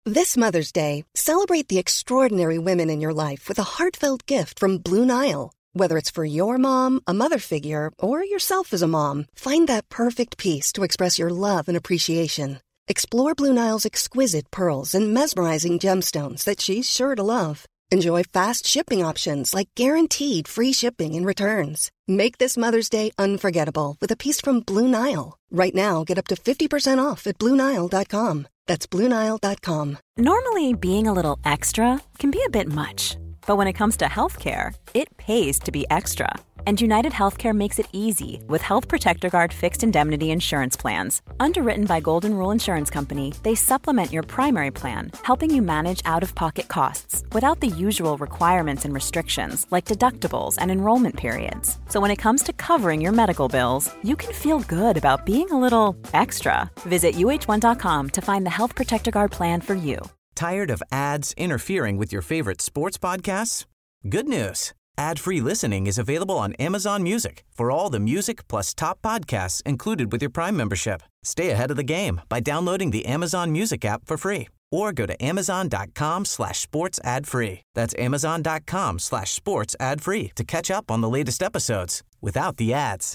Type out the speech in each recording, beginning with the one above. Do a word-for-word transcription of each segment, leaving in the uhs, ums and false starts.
This Mother's Day, celebrate the extraordinary women in your life with a heartfelt gift from Blue Nile. Whether it's for your mom, a mother figure, or yourself as a mom, find that perfect piece to express your love and appreciation. Explore Blue Nile's exquisite pearls and mesmerizing gemstones that she's sure to love. Enjoy fast shipping options like guaranteed free shipping and returns. Make this Mother's Day unforgettable with a piece from Blue Nile. Right now, get up to fifty percent off at blue nile dot com. That's blue nile dot com. Normally, being a little extra can be a bit much. But when it comes to healthcare, it pays to be extra. And United Healthcare makes it easy with Health Protector Guard fixed indemnity insurance plans. Underwritten by Golden Rule Insurance Company, they supplement your primary plan, helping you manage out-of-pocket costs without the usual requirements and restrictions like deductibles and enrollment periods. So when it comes to covering your medical bills, you can feel good about being a little extra. Visit U H one dot com to find the Health Protector Guard plan for you. Tired of ads interfering with your favorite sports podcasts? Good news. Ad-free listening is available on Amazon Music for all the music plus top podcasts included with your Prime membership. Stay ahead of the game by downloading the Amazon Music app for free or go to amazon.com slash sports ad free. That's amazon.com slash sports ad free to catch up on the latest episodes without the ads.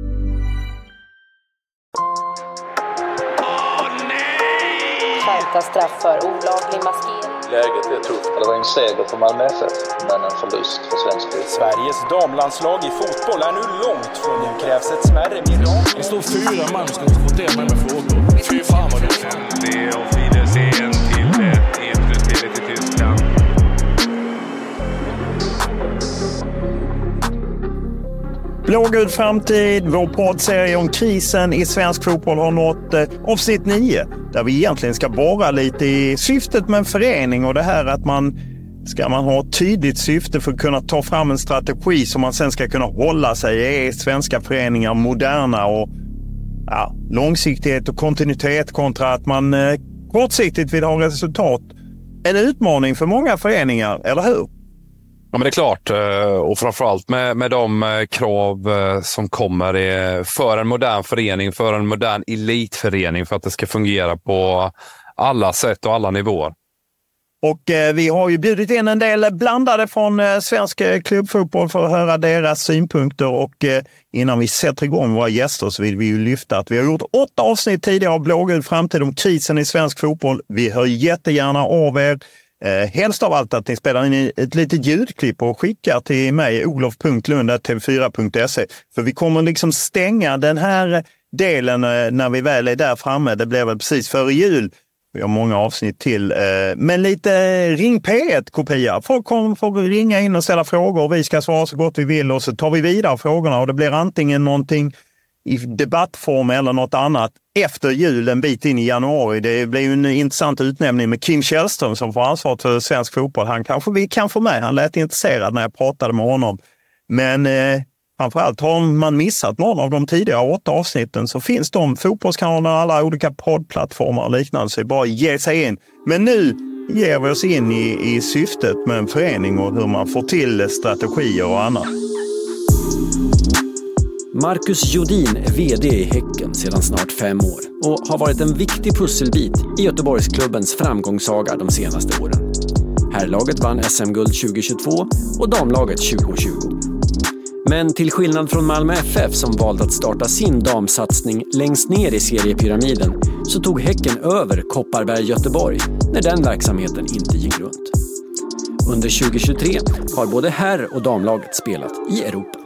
Skärpta straff för olaglig maskering. Läget är tufft. Det var en seger för Malmö F F, men en förlust för svensk fotboll. Sveriges damlandslag i fotboll är nu långt från det krävs ett smärre mirakel. Det står fyra man ska inte få det med frågor. Fy fan vad det är. Det är och Fidersen till ett slutspel till Tyskland. Blågul framtid, vår poddserie om krisen i svensk fotboll har nått eh, avsnitt nio. Där vi egentligen ska borra lite i syftet med en förening och det här att man ska man ha ett tydligt syfte för att kunna ta fram en strategi som man sen ska kunna hålla sig. Är svenska föreningar moderna och ja, långsiktighet och kontinuitet kontra att man eh, kortsiktigt vill ha resultat. En utmaning för många föreningar, eller hur? Ja, men det är klart, och framförallt med, med de krav som kommer för en modern förening, för en modern elitförening för att det ska fungera på alla sätt och alla nivåer. Och eh, vi har ju bjudit in en del blandade från eh, svensk klubbfotboll för att höra deras synpunkter och eh, innan vi sätter igång våra gäster så vill vi ju lyfta att vi har gjort åtta avsnitt tidigare av Blågul framtid om krisen i svensk fotboll. Vi hör jättegärna av er. Eh, helst av allt att ni spelar in ett litet ljudklipp och skickar till mig olof punkt lund snabel-a t v fyra punkt se för vi kommer liksom stänga den här delen eh, när vi väl är där framme. Det blir väl precis före jul. Vi har många avsnitt till. Eh, men lite ring P ett-kopia. Folk kommer få ringa in och ställa frågor och vi ska svara så gott vi vill och så tar vi vidare frågorna och det blir antingen någonting i debattform eller något annat efter jul en bit in i januari. Det blir ju en intressant utnämning med Kim Källström som får ansvar för svensk fotboll. Han kanske vi kan få med. Han lät intresserad när jag pratade med honom. Men eh, framförallt har man missat någon av de tidigare åtta avsnitten så finns de fotbollskanalerna, alla olika poddplattformar och liknande så det är bara att ge sig in. Men nu ger vi oss in i, i syftet med en förening och hur man får till strategier och annat. Marcus Jodin är vd i Häcken sedan snart fem år och har varit en viktig pusselbit i Göteborgsklubbens framgångssaga de senaste åren. Herrlaget vann S M-guld tjugohundratjugotvå och damlaget tjugohundratjugo. Men till skillnad från Malmö F F som valde att starta sin damsatsning längst ner i seriepyramiden så tog Häcken över Kopparberg Göteborg när den verksamheten inte gick runt. Under tjugohundratjugotre har både herr- och damlaget spelat i Europa.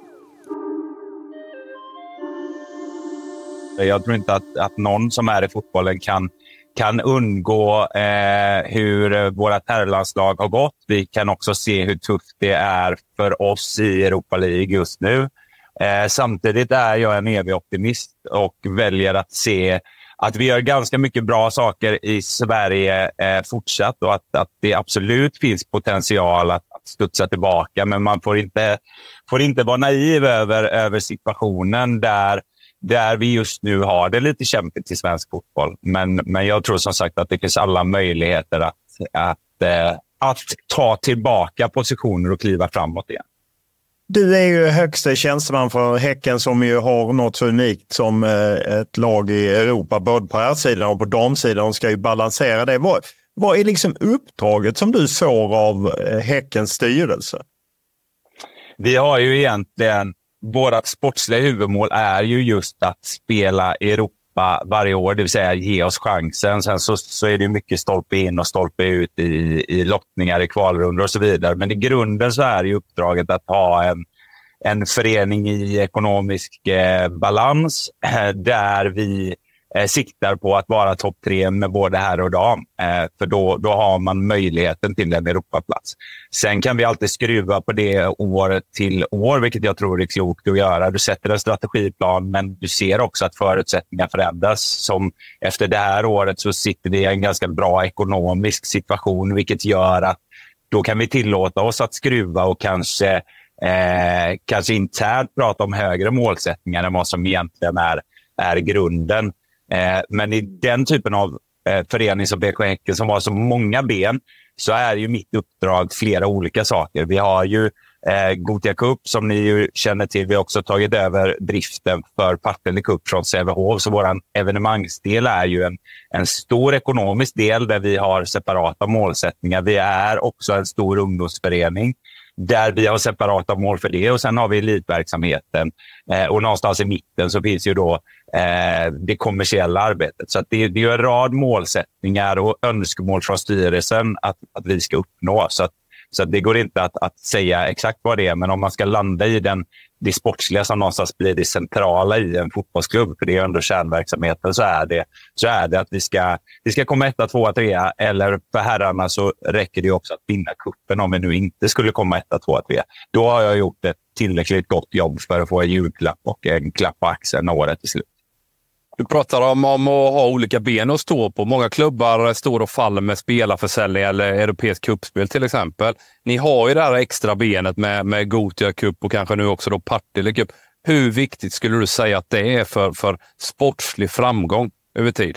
Jag tror inte att, att någon som är i fotbollen kan, kan undgå eh, hur våra herrlandslag har gått. Vi kan också se hur tufft det är för oss i Europa League just nu. Eh, samtidigt är jag en evig optimist och väljer att se att vi gör ganska mycket bra saker i Sverige eh, fortsatt och att, att det absolut finns potential att, att studsa tillbaka. Men man får inte, får inte vara naiv över, över situationen där Där vi just nu har det lite kämpigt i svensk fotboll. Men, men jag tror som sagt att det finns alla möjligheter att, att, eh, att ta tillbaka positioner och kliva framåt igen. Du är ju högsta tjänsteman för Häcken som ju har något så unikt som eh, ett lag i Europa. Både på här sidan och på damsidan. De ska ju balansera det. Vad, vad är liksom uppdraget som du får av Häckens styrelse? Vi har ju egentligen, vårt sportsliga huvudmål är ju just att spela Europa varje år, det vill säga ge oss chansen. Sen så, så är det mycket stolpe in och stolpe ut i, i lottningar, i kvalrundor och så vidare. Men i grunden så är ju uppdraget att ha en, en förening i ekonomisk eh, balans eh, där vi eh, siktar på att vara topp tre med både herr och dam. Eh, för då, då har man möjligheten till en Europaplats. Sen kan vi alltid skruva på det år till år, vilket jag tror är klokt att göra. Du sätter en strategiplan, men du ser också att förutsättningar förändras. Som efter det här året så sitter vi i en ganska bra ekonomisk situation, vilket gör att då kan vi tillåta oss att skruva och kanske Eh, kanske internt prata om högre målsättningar än vad som egentligen är, är grunden. Eh, men i den typen av eh, förening som B K Häcken som har så många ben så är ju mitt uppdrag flera olika saker. Vi har ju eh, Gothia Cup som ni ju känner till. Vi har också tagit över driften för Partille Cup från Sävehof. Så vår evenemangsdel är ju en, en stor ekonomisk del där vi har separata målsättningar. Vi är också en stor ungdomsförening där vi har separata mål för det, och sen har vi elitverksamheten eh, och någonstans i mitten så finns ju då eh, det kommersiella arbetet. Så att det, det är en rad målsättningar och önskemål från styrelsen att, att vi ska uppnå. Så att, så att det går inte att, att säga exakt vad det är, men om man ska landa i den, det sportsliga som någonstans blir det centrala i en fotbollsklubb, för det är ändå kärnverksamheten, så är det, så är det att vi ska, vi ska komma etta, tvåa, trea, eller för herrarna så räcker det också att vinna kuppen om vi nu inte skulle komma etta, tvåa, trea. Då har jag gjort ett tillräckligt gott jobb för att få en julklapp och en klapp på axeln året till slut. Du pratar om, om att ha olika ben att stå på. Många klubbar står och faller med spelarförsäljning eller europeisk cupspel till exempel. Ni har ju det här extra benet med, med Gothia Cup och kanske nu också då Partille Cup. Hur viktigt skulle du säga att det är för, för sportslig framgång över tid?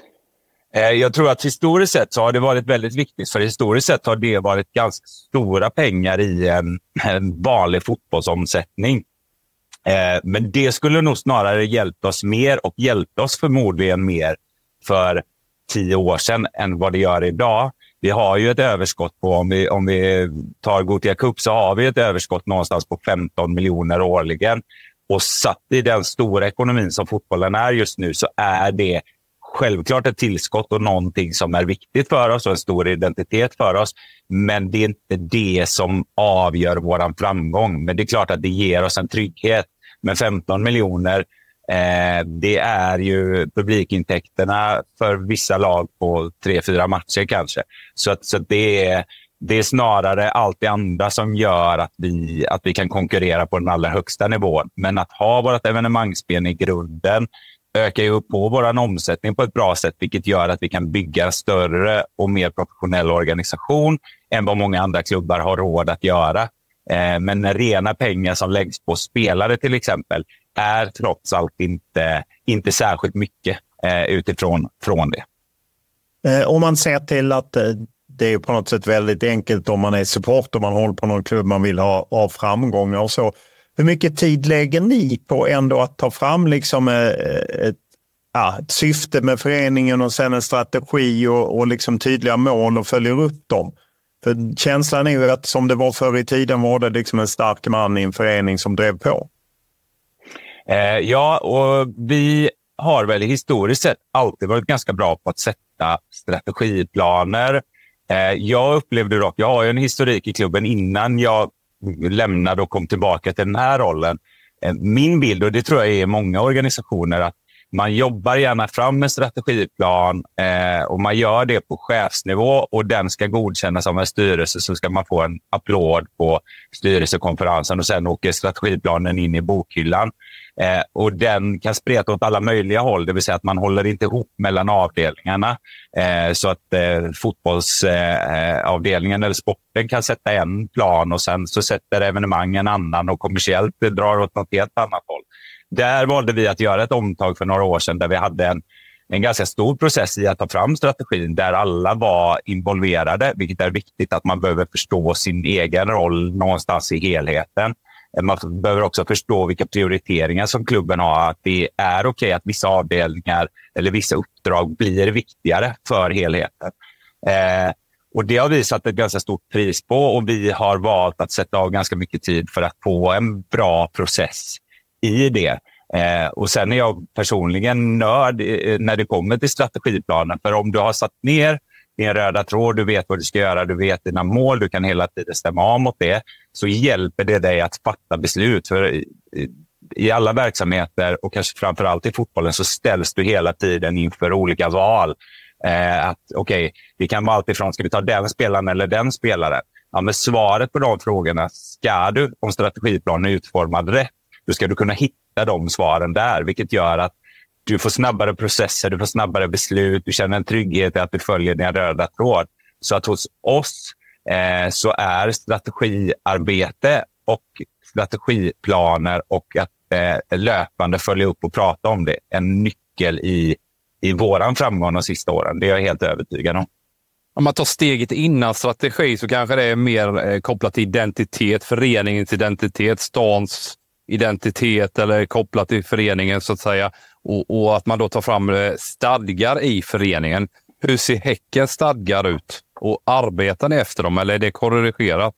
Jag tror att historiskt sett så har det varit väldigt viktigt. För historiskt sett har det varit ganska stora pengar i en, en vanlig fotbollsomsättning. Eh, men det skulle nog snarare hjälpt oss mer och hjälpt oss förmodligen mer för tio år sedan än vad det gör idag. Vi har ju ett överskott på, om vi, om vi tar Gothia Cup så har vi ett överskott någonstans på femton miljoner årligen. Och satt i den stora ekonomin som fotbollen är just nu så är det självklart ett tillskott och någonting som är viktigt för oss och en stor identitet för oss. Men det är inte det som avgör vår framgång. Men det är klart att det ger oss en trygghet. Men femton miljoner, eh, det är ju publikintäkterna för vissa lag på tre, fyra matcher kanske. Så, att, så att det, är, det är snarare allt det andra som gör att vi, att vi kan konkurrera på den allra högsta nivån. Men att ha vårt evenemangsben i grunden ökar ju upp på vår omsättning på ett bra sätt, vilket gör att vi kan bygga en större och mer professionell organisation än vad många andra klubbar har råd att göra. Eh, men rena pengar som läggs på spelare till exempel är trots allt inte, inte särskilt mycket eh, utifrån från det. Eh, om man ser till att eh, det är på något sätt väldigt enkelt om man är support och man håller på någon klubb man vill ha av framgångar och så. Hur mycket tid lägger ni på ändå att ta fram liksom ett, ja, ett syfte med föreningen och sen en strategi och, och liksom tydliga mål och följer upp dem? För känslan är ju att som det var förr i tiden var det liksom en stark man i en förening som drev på. Eh, ja, och vi har väl historiskt sett alltid varit ganska bra på att sätta strategiplaner. Eh, jag upplevde dock, jag har ju en historik i klubben innan jag lämnade och kom tillbaka till den här rollen. Min bild, och det tror jag är många organisationer, att man jobbar gärna fram en strategiplan eh, och man gör det på chefsnivå och den ska godkännas av en styrelse, så ska man få en applåd på styrelsekonferensen och sen åker strategiplanen in i bokhyllan. Eh, och den kan spreta åt alla möjliga håll, det vill säga att man håller inte ihop mellan avdelningarna. Eh, så att eh, fotbollsavdelningen eh, eller sporten kan sätta en plan och sen så sätter evenemang en annan och kommersiellt drar åt något helt annat håll. Där valde vi att göra ett omtag för några år sedan där vi hade en, en ganska stor process i att ta fram strategin där alla var involverade, vilket är viktigt att man behöver förstå sin egen roll någonstans i helheten. Man behöver också förstå vilka prioriteringar som klubben har, att det är okej okay att vissa avdelningar eller vissa uppdrag blir viktigare för helheten. Eh, och det har vi satt ett ganska stort pris på, och vi har valt att sätta av ganska mycket tid för att få en bra process i det. Eh, och sen är jag personligen nörd eh, när det kommer till strategiplanen. För om du har satt ner din röda tråd, du vet vad du ska göra, du vet dina mål, du kan hela tiden stämma av mot det, så hjälper det dig att fatta beslut. För i, i alla verksamheter, och kanske framförallt i fotbollen, så ställs du hela tiden inför olika val. Eh, att okej, okay, det kan vara allt ifrån, ska vi ta den spelaren eller den spelaren? Ja, men svaret på de frågorna, ska du, om strategiplanen är utformad rätt, då ska du kunna hitta de svaren där, vilket gör att du får snabbare processer, du får snabbare beslut, du känner en trygghet i att du följer din röda tråd. Så att hos oss eh, så är strategiarbete och strategiplaner och att eh, löpande följa upp och prata om det en nyckel i, i våran framgång de sista åren. Det är jag helt övertygad om. Om man tar steget innan strategi så kanske det är mer eh, kopplat till identitet, föreningens identitet, stans identitet eller kopplat till föreningen så att säga. Och, och att man då tar fram eh, stadgar i föreningen. Hur ser Häcken stadgar ut? Och arbetar ni efter dem eller är det korrigerat?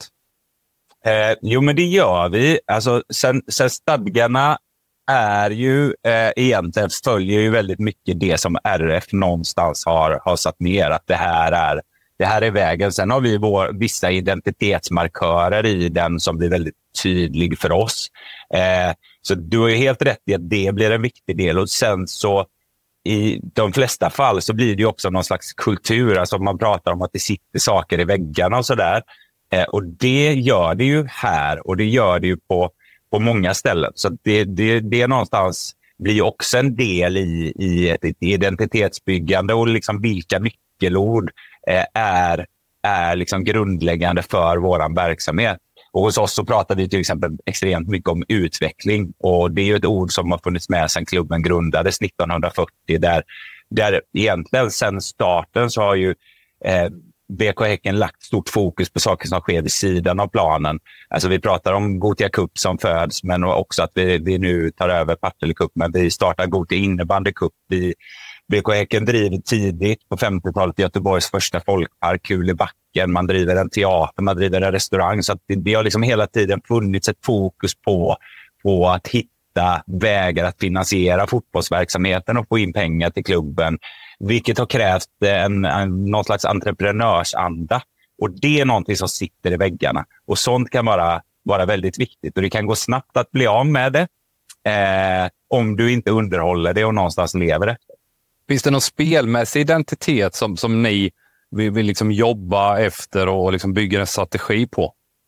Eh, jo, men det gör vi. Alltså, sen, sen stadgarna är ju eh, egentligen följer ju väldigt mycket det som R F någonstans har, har satt ner. Att det här är, det här är vägen. Sen har vi vår, vissa identitetsmarkörer i den som blir väldigt tydlig för oss. Eh, så du har ju helt rätt i att det blir en viktig del. Och sen så i de flesta fall så blir det ju också någon slags kultur. Alltså man pratar om att det sitter saker i väggarna och sådär. Eh, och det gör det ju här och det gör det ju på, på många ställen. Så det, det, det någonstans blir också en del i, i ett, ett identitetsbyggande och liksom vilka nyckelord eh, är, är liksom grundläggande för vår verksamhet. Och hos oss så pratar vi till exempel extremt mycket om utveckling. Och det är ju ett ord som har funnits med sedan klubben grundades nittonhundrafyrtio. Där, där egentligen sedan starten så har ju eh, B K Häcken lagt stort fokus på saker som sker vid sidan av planen. Alltså vi pratar om Gothia Cup som föds, men också att vi, vi nu tar över Partille Cup. Men vi startar Gothia Innebandy Cup. Vi, B K Häcken driver tidigt på femtiotalet Göteborgs första folkpark, Kul i backen. Man driver en teater, man driver en restaurang. Så att det, det har liksom hela tiden funnits ett fokus på, på att hitta vägar att finansiera fotbollsverksamheten och få in pengar till klubben. Vilket har krävt en, en, någon slags entreprenörsanda. Och det är någonting som sitter i väggarna. Och sånt kan vara, vara väldigt viktigt. Och det kan gå snabbt att bli av med det. Eh, om du inte underhåller det och någonstans lever efter. Finns det någon spelmässig identitet som, som ni vill, vill liksom jobba efter och liksom bygga en strategi på?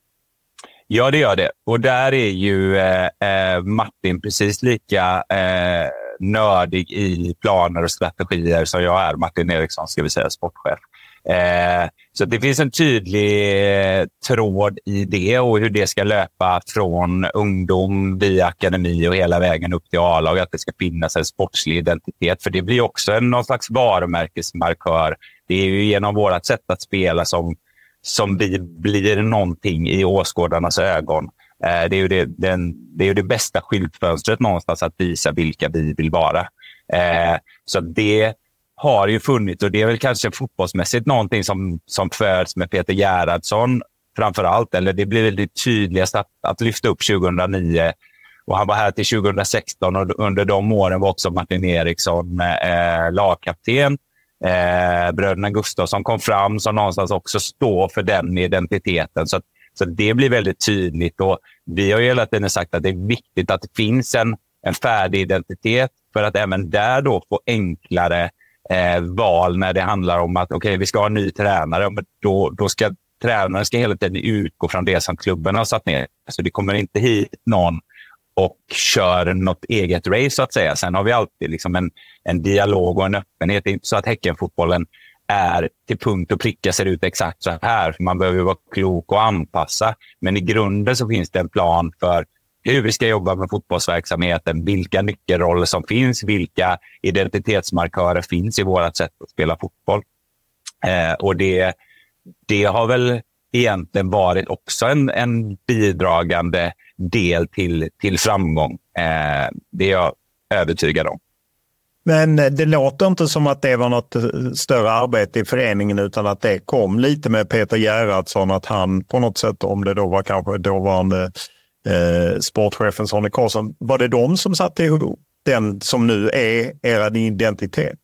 Ja, det gör det. Och där är ju eh, Martin precis lika eh, nördig i planer och strategier som jag är. Martin Eriksson, ska vi säga, sportchef. Eh, så det finns en tydlig eh, tråd i det och hur det ska löpa från ungdom via akademi och hela vägen upp till A-lag. Att det ska finnas en sportslig identitet. För det blir också en, någon slags varumärkesmarkör. Det är ju genom vårt sätt att spela som som vi blir någonting i åskådarnas ögon. Eh, det är ju det, den, det är ju det bästa skyltfönstret någonstans att visa vilka vi vill vara. Eh, så det har ju funnits, och det är väl kanske fotbollsmässigt någonting som, som föds med Peter Gerhardsson framförallt. Eller det blir väldigt tydligast att, att lyfta upp tjugohundranio. Och han var här till tjugohundrasexton och under de åren var också Martin Eriksson eh, lagkapten. Eh, bröderna Gustafsson kom fram som någonstans också står för den identiteten. Så, så det blir väldigt tydligt. Och vi har ju hela tiden sagt att det är viktigt att det finns en, en färdig identitet för att även där då få enklare eh, val när det handlar om att okay, vi ska ha en ny tränare. Men då, då ska tränaren ska hela tiden utgå från det som klubben har satt ner. Så det kommer inte hit någon och kör något eget race så att säga. Sen har vi alltid liksom en, en dialog och en öppenhet. Det är inte så att Häckenfotbollen är till punkt och pricka ser ut exakt så här. Man behöver vara klok och anpassa. Men i grunden så finns det en plan för hur vi ska jobba med fotbollsverksamheten, vilka nyckelroller som finns, vilka identitetsmarkörer finns i vårt sätt att spela fotboll. Eh, och det, det har väl egentligen varit också en, en bidragande del till, till framgång. Eh, det är jag övertygad om. Men det låter inte som att det var något större arbete i föreningen utan att det kom lite med Peter Gerhardsson, att han på något sätt, om det då var kanske dåvarande eh, sportchefen Sonny Karlsson, var det de som satte ihop den som nu är er identitet?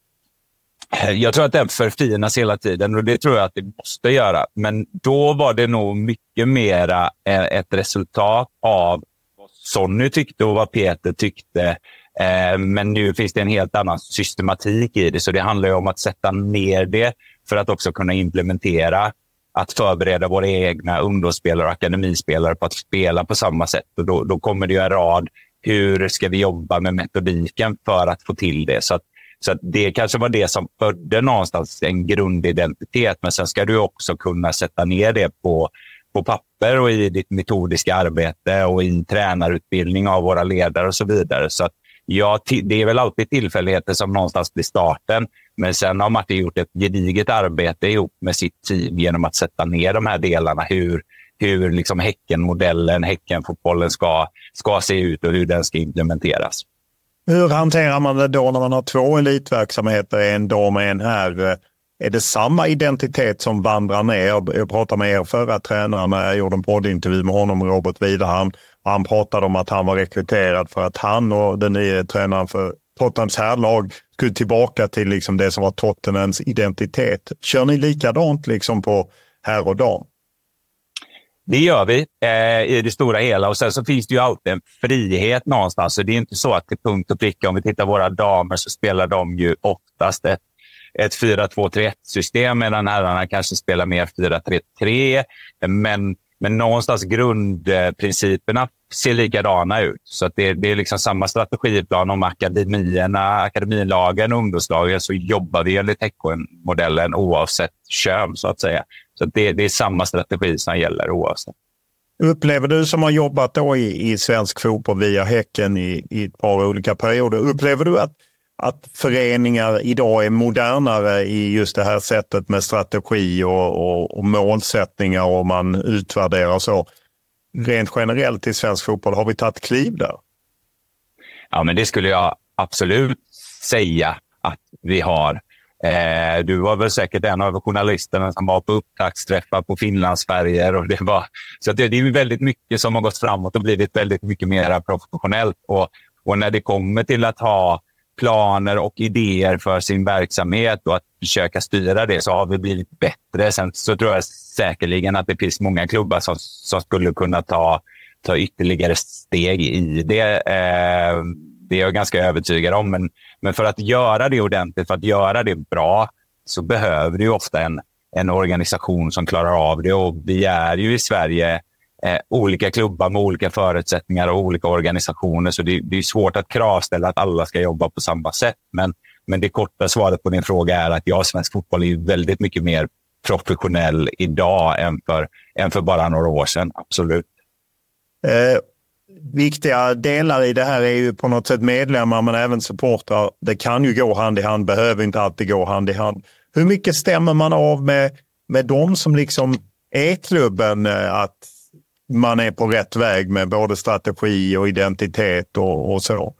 Jag tror att den förfinas hela tiden och det tror jag att det måste göra. Men då var det nog mycket mera ett resultat av vad Sonny tyckte och vad Peter tyckte. Men nu finns det en helt annan systematik i det. Så det handlar ju om att sätta ner det för att också kunna implementera. Att förbereda våra egna ungdomsspelare och akademispelare på att spela på samma sätt. Och då, då kommer det ju en rad. Hur ska vi jobba med metodiken för att få till det? Så att Så att det kanske var det som födde någonstans en grundidentitet. Men sen ska du också kunna sätta ner det på, på papper och i ditt metodiska arbete och i tränarutbildning av våra ledare och så vidare. Så att ja, det är väl alltid tillfälligheter som någonstans blir starten. Men sen har Martin gjort ett gediget arbete ihop med sitt team genom att sätta ner de här delarna. Hur, hur liksom Häcken-modellen, Häcken-fotbollen ska, ska se ut och hur den ska implementeras. Hur hanterar man det då när man har två elitverksamheter, en dam och en här? Är det samma identitet som vandrar ner? Jag pratade med er förra tränaren när jag gjorde en poddintervju med honom, Robert Widerhamn. Han pratade om att han var rekryterad för att han och den nya tränaren för Tottenhams herrlag skulle tillbaka till liksom det som var Tottenhams identitet. Kör ni likadant liksom på herr och dam? Det gör vi eh, i det stora hela och sen så finns det ju alltid en frihet någonstans. Så det är inte så att till punkt och pricka, om vi tittar våra damer så spelar de ju oftast ett, ett fyra två tre ett-system medan herrarna kanske spelar mer fyra tre tre. Men, men någonstans grundprinciperna ser likadana ut. Så att det, det är liksom samma strategiplan om akademierna, akademilagen och ungdomslagen, så jobbar vi enligt Häcken-modellen oavsett kön så att säga. Så det, det är samma strategi som gäller oavsett. Upplever du som har jobbat då i, i svensk fotboll via Häcken i, i ett par olika perioder, upplever du att, att föreningar idag är modernare i just det här sättet med strategi och, och, och målsättningar och man utvärderar så? Rent generellt i svensk fotboll, har vi tagit kliv där? Ja, men det skulle jag absolut säga att vi har. Eh, du var väl säkert en av journalisterna som var på upptaktsträffar på Finlandsfärger och det var så att det, det är väldigt mycket som har gått framåt och blivit väldigt mycket mer professionellt och, och när det kommer till att ha planer och idéer för sin verksamhet och att försöka styra det så har vi blivit bättre. Sen så tror jag säkerligen att det finns många klubbar som, som skulle kunna ta, ta ytterligare steg i det. Eh, det är jag ganska övertygad om. Men, men för att göra det ordentligt, för att göra det bra så behöver du ofta en, en organisation som klarar av det. Och vi är ju i Sverige eh, olika klubbar med olika förutsättningar och olika organisationer. Så det, det är svårt att kravställa att alla ska jobba på samma sätt. Men, men det korta svaret på din fråga är att ja, svensk fotboll är väldigt mycket mer professionell idag än för, än för bara några år sedan. Absolut. Eh, viktiga delar i det här är ju på något sätt medlemmar men även supportrar. Det kan ju gå hand i hand, behöver inte alltid gå hand i hand. Hur mycket stämmer man av med, med dem som liksom är klubben, att man är på rätt väg med både strategi och identitet och, och så?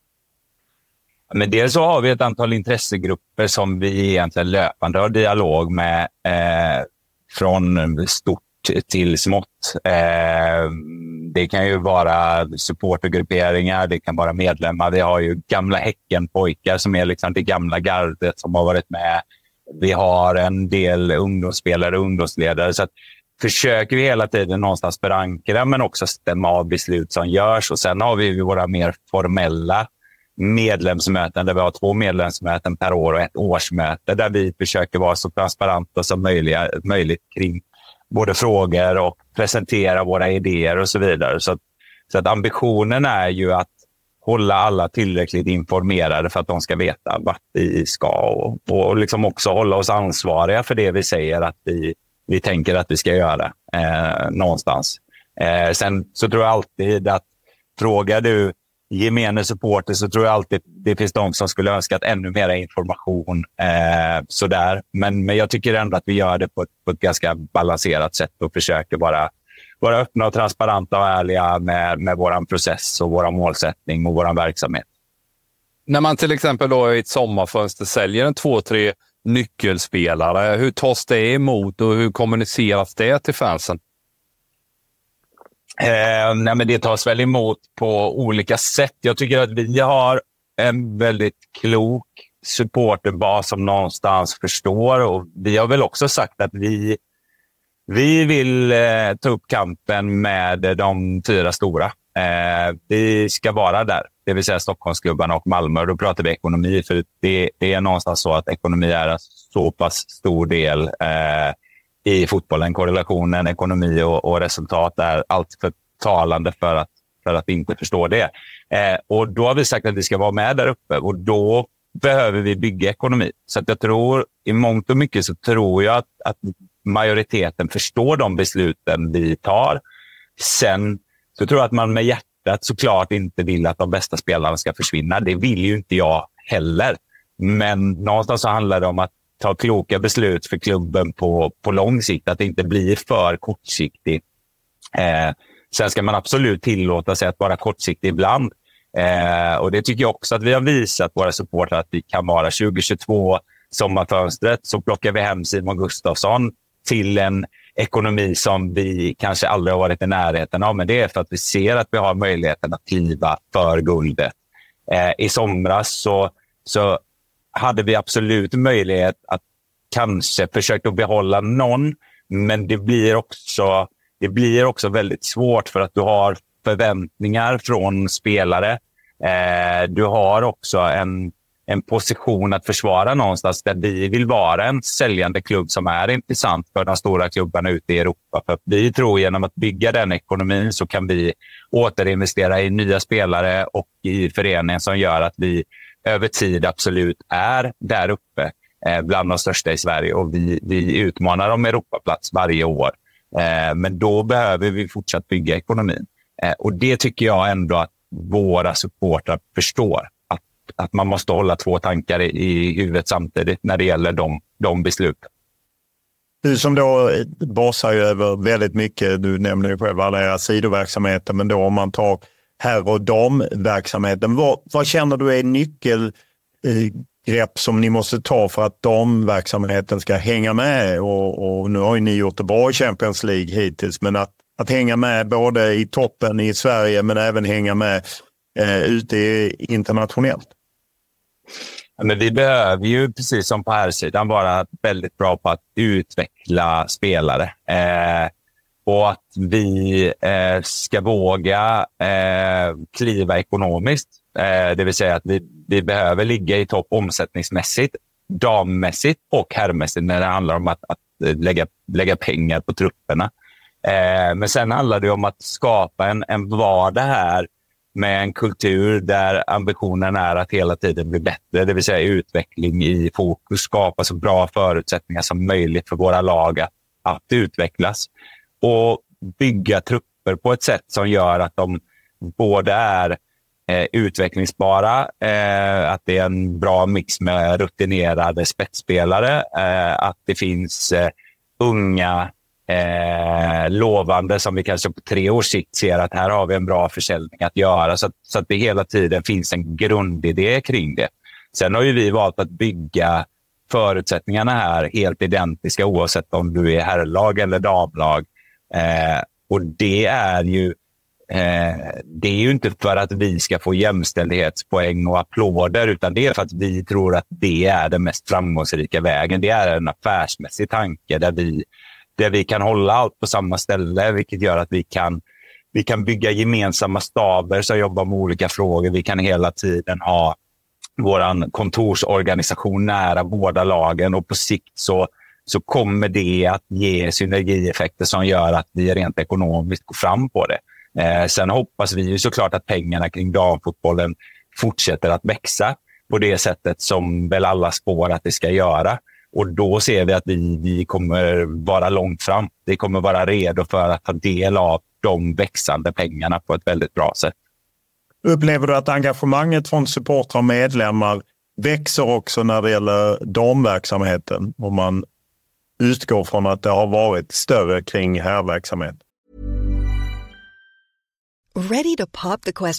Men dels så har vi ett antal intressegrupper som vi egentligen löpande har dialog med eh, från stort till smått. Eh, det kan ju vara supportergrupperingar, det kan vara medlemmar. Vi har ju gamla Häckenpojkar som är liksom det gamla gardet som har varit med. Vi har en del ungdomsspelare och ungdomsledare. Så att försöker vi hela tiden någonstans förankra men också stämma av beslut som görs. Och sen har vi våra mer formella medlemsmöten där vi har två medlemsmöten per år och ett årsmöte där vi försöker vara så transparenta som möjliga, möjligt kring både frågor och presentera våra idéer och så vidare. Så att, så att ambitionen är ju att hålla alla tillräckligt informerade för att de ska veta vart vi ska och, och liksom också hålla oss ansvariga för det vi säger att vi, vi tänker att vi ska göra eh, någonstans. Eh, sen så tror jag alltid att frågar du gemene supporter så tror jag alltid det finns de som skulle önska att ännu mer information eh, sådär. Men, men jag tycker ändå att vi gör det på ett, på ett ganska balanserat sätt och försöker vara, vara öppna och transparenta och ärliga med, med vår process och vår målsättning och vår verksamhet. När man till exempel då i ett sommarfönster säljer en två, tre nyckelspelare, hur tas det emot och hur kommuniceras det till fansen? Eh, nej men det tas väl emot på olika sätt. Jag tycker att vi har en väldigt klok supporterbas som någonstans förstår. Och vi har väl också sagt att vi, vi vill eh, ta upp kampen med de fyra stora. Eh, vi ska vara där, det vill säga Stockholmsklubbarna och Malmö. Då pratar vi ekonomi, för det, det är någonstans så att ekonomi är en så pass stor del eh, i fotbollen. Korrelationen, ekonomi och, och resultat är allt för talande för att, för att inte förstå det. Eh, och då har vi sagt att vi ska vara med där uppe, och då behöver vi bygga ekonomi. Så att jag tror, i mångt och mycket så tror jag att, att majoriteten förstår de besluten vi tar. Sen så tror jag att man med hjärtat såklart inte vill att de bästa spelarna ska försvinna. Det vill ju inte jag heller. Men någonstans så handlar det om att ta kloka beslut för klubben på, på lång sikt. Att det inte blir för kortsiktigt. Eh, sen ska man absolut tillåta sig att vara kortsiktig ibland. Eh, och det tycker jag också att vi har visat våra supportrar att vi kan vara. tjugo tjugotvå, sommarfönstret, så plockar vi hem Simon Gustafsson till en ekonomi som vi kanske aldrig har varit i närheten av. Men det är för att vi ser att vi har möjligheten att kliva för guldet. Eh, I somras så, så hade vi absolut möjlighet att kanske försöka behålla någon. Men det blir också, det blir också väldigt svårt för att du har förväntningar från spelare. Eh, du har också en, en position att försvara någonstans där vi vill vara en säljande klubb som är intressant för de stora klubbarna ute i Europa. För vi tror genom att bygga den ekonomin så kan vi återinvestera i nya spelare och i föreningen som gör att vi över tid absolut är där uppe eh, bland de största i Sverige, och vi, vi utmanar om Europaplats varje år. Eh, men då behöver vi fortsatt bygga ekonomin. Eh, och det tycker jag ändå att våra supportrar förstår. Att, att man måste hålla två tankar i, i huvudet samtidigt när det gäller de, de besluten. Du som då basar ju över väldigt mycket, du nämner ju själv alla era sidoverksamheter, men då om man tar herr- och damverksamheten, vad, vad känner du är nyckelgrepp som ni måste ta för att damverksamheten ska hänga med? Och, och nu har ju ni gjort det bra i Champions League hittills, men att, att hänga med både i toppen i Sverige men även hänga med eh, ute i, internationellt? Ja, men vi behöver ju, precis som på här sidan, vara väldigt bra på att utveckla spelare. Eh, och att vi eh, ska våga eh, kliva ekonomiskt. Eh, det vill säga att vi, vi behöver ligga i topp omsättningsmässigt, dammässigt och herrmässigt när det handlar om att, att lägga, lägga pengar på trupperna. Eh, men sen handlar det om att skapa en, en vardag här med en kultur där ambitionen är att hela tiden bli bättre. Det vill säga utveckling i fokus, skapa så bra förutsättningar som möjligt för våra lag att, att utvecklas. Och bygga trupper på ett sätt som gör att de både är eh, utvecklingsbara, eh, att det är en bra mix med rutinerade spetsspelare, eh, att det finns eh, unga Eh, lovande som vi kanske på tre års sikt ser att här har vi en bra försäljning att göra, så att, så att det hela tiden finns en grundidé kring det. Sen har ju vi valt att bygga förutsättningarna här helt identiska oavsett om du är herrlag eller damlag. Eh, och det är ju eh, det är ju inte för att vi ska få jämställdhetspoäng och applåder, utan det är för att vi tror att det är den mest framgångsrika vägen. Det är en affärsmässig tanke där vi där vi kan hålla allt på samma ställe, vilket gör att vi kan, vi kan bygga gemensamma staber som jobbar med olika frågor. Vi kan hela tiden ha vår kontorsorganisation nära båda lagen, och på sikt så, så kommer det att ge synergieffekter som gör att vi rent ekonomiskt går fram på det. Eh, sen hoppas vi ju såklart att pengarna kring damfotbollen fortsätter att växa på det sättet som väl alla spår att det ska göra. Och då ser vi att vi, vi kommer vara långt fram. Vi kommer vara redo för att ta del av de växande pengarna på ett väldigt bra sätt. Upplever du att engagemanget från supportrar och medlemmar växer också när det gäller damverksamheten? Om man utgår från att det har varit större kring herrverksamhet. Ready to pop the question?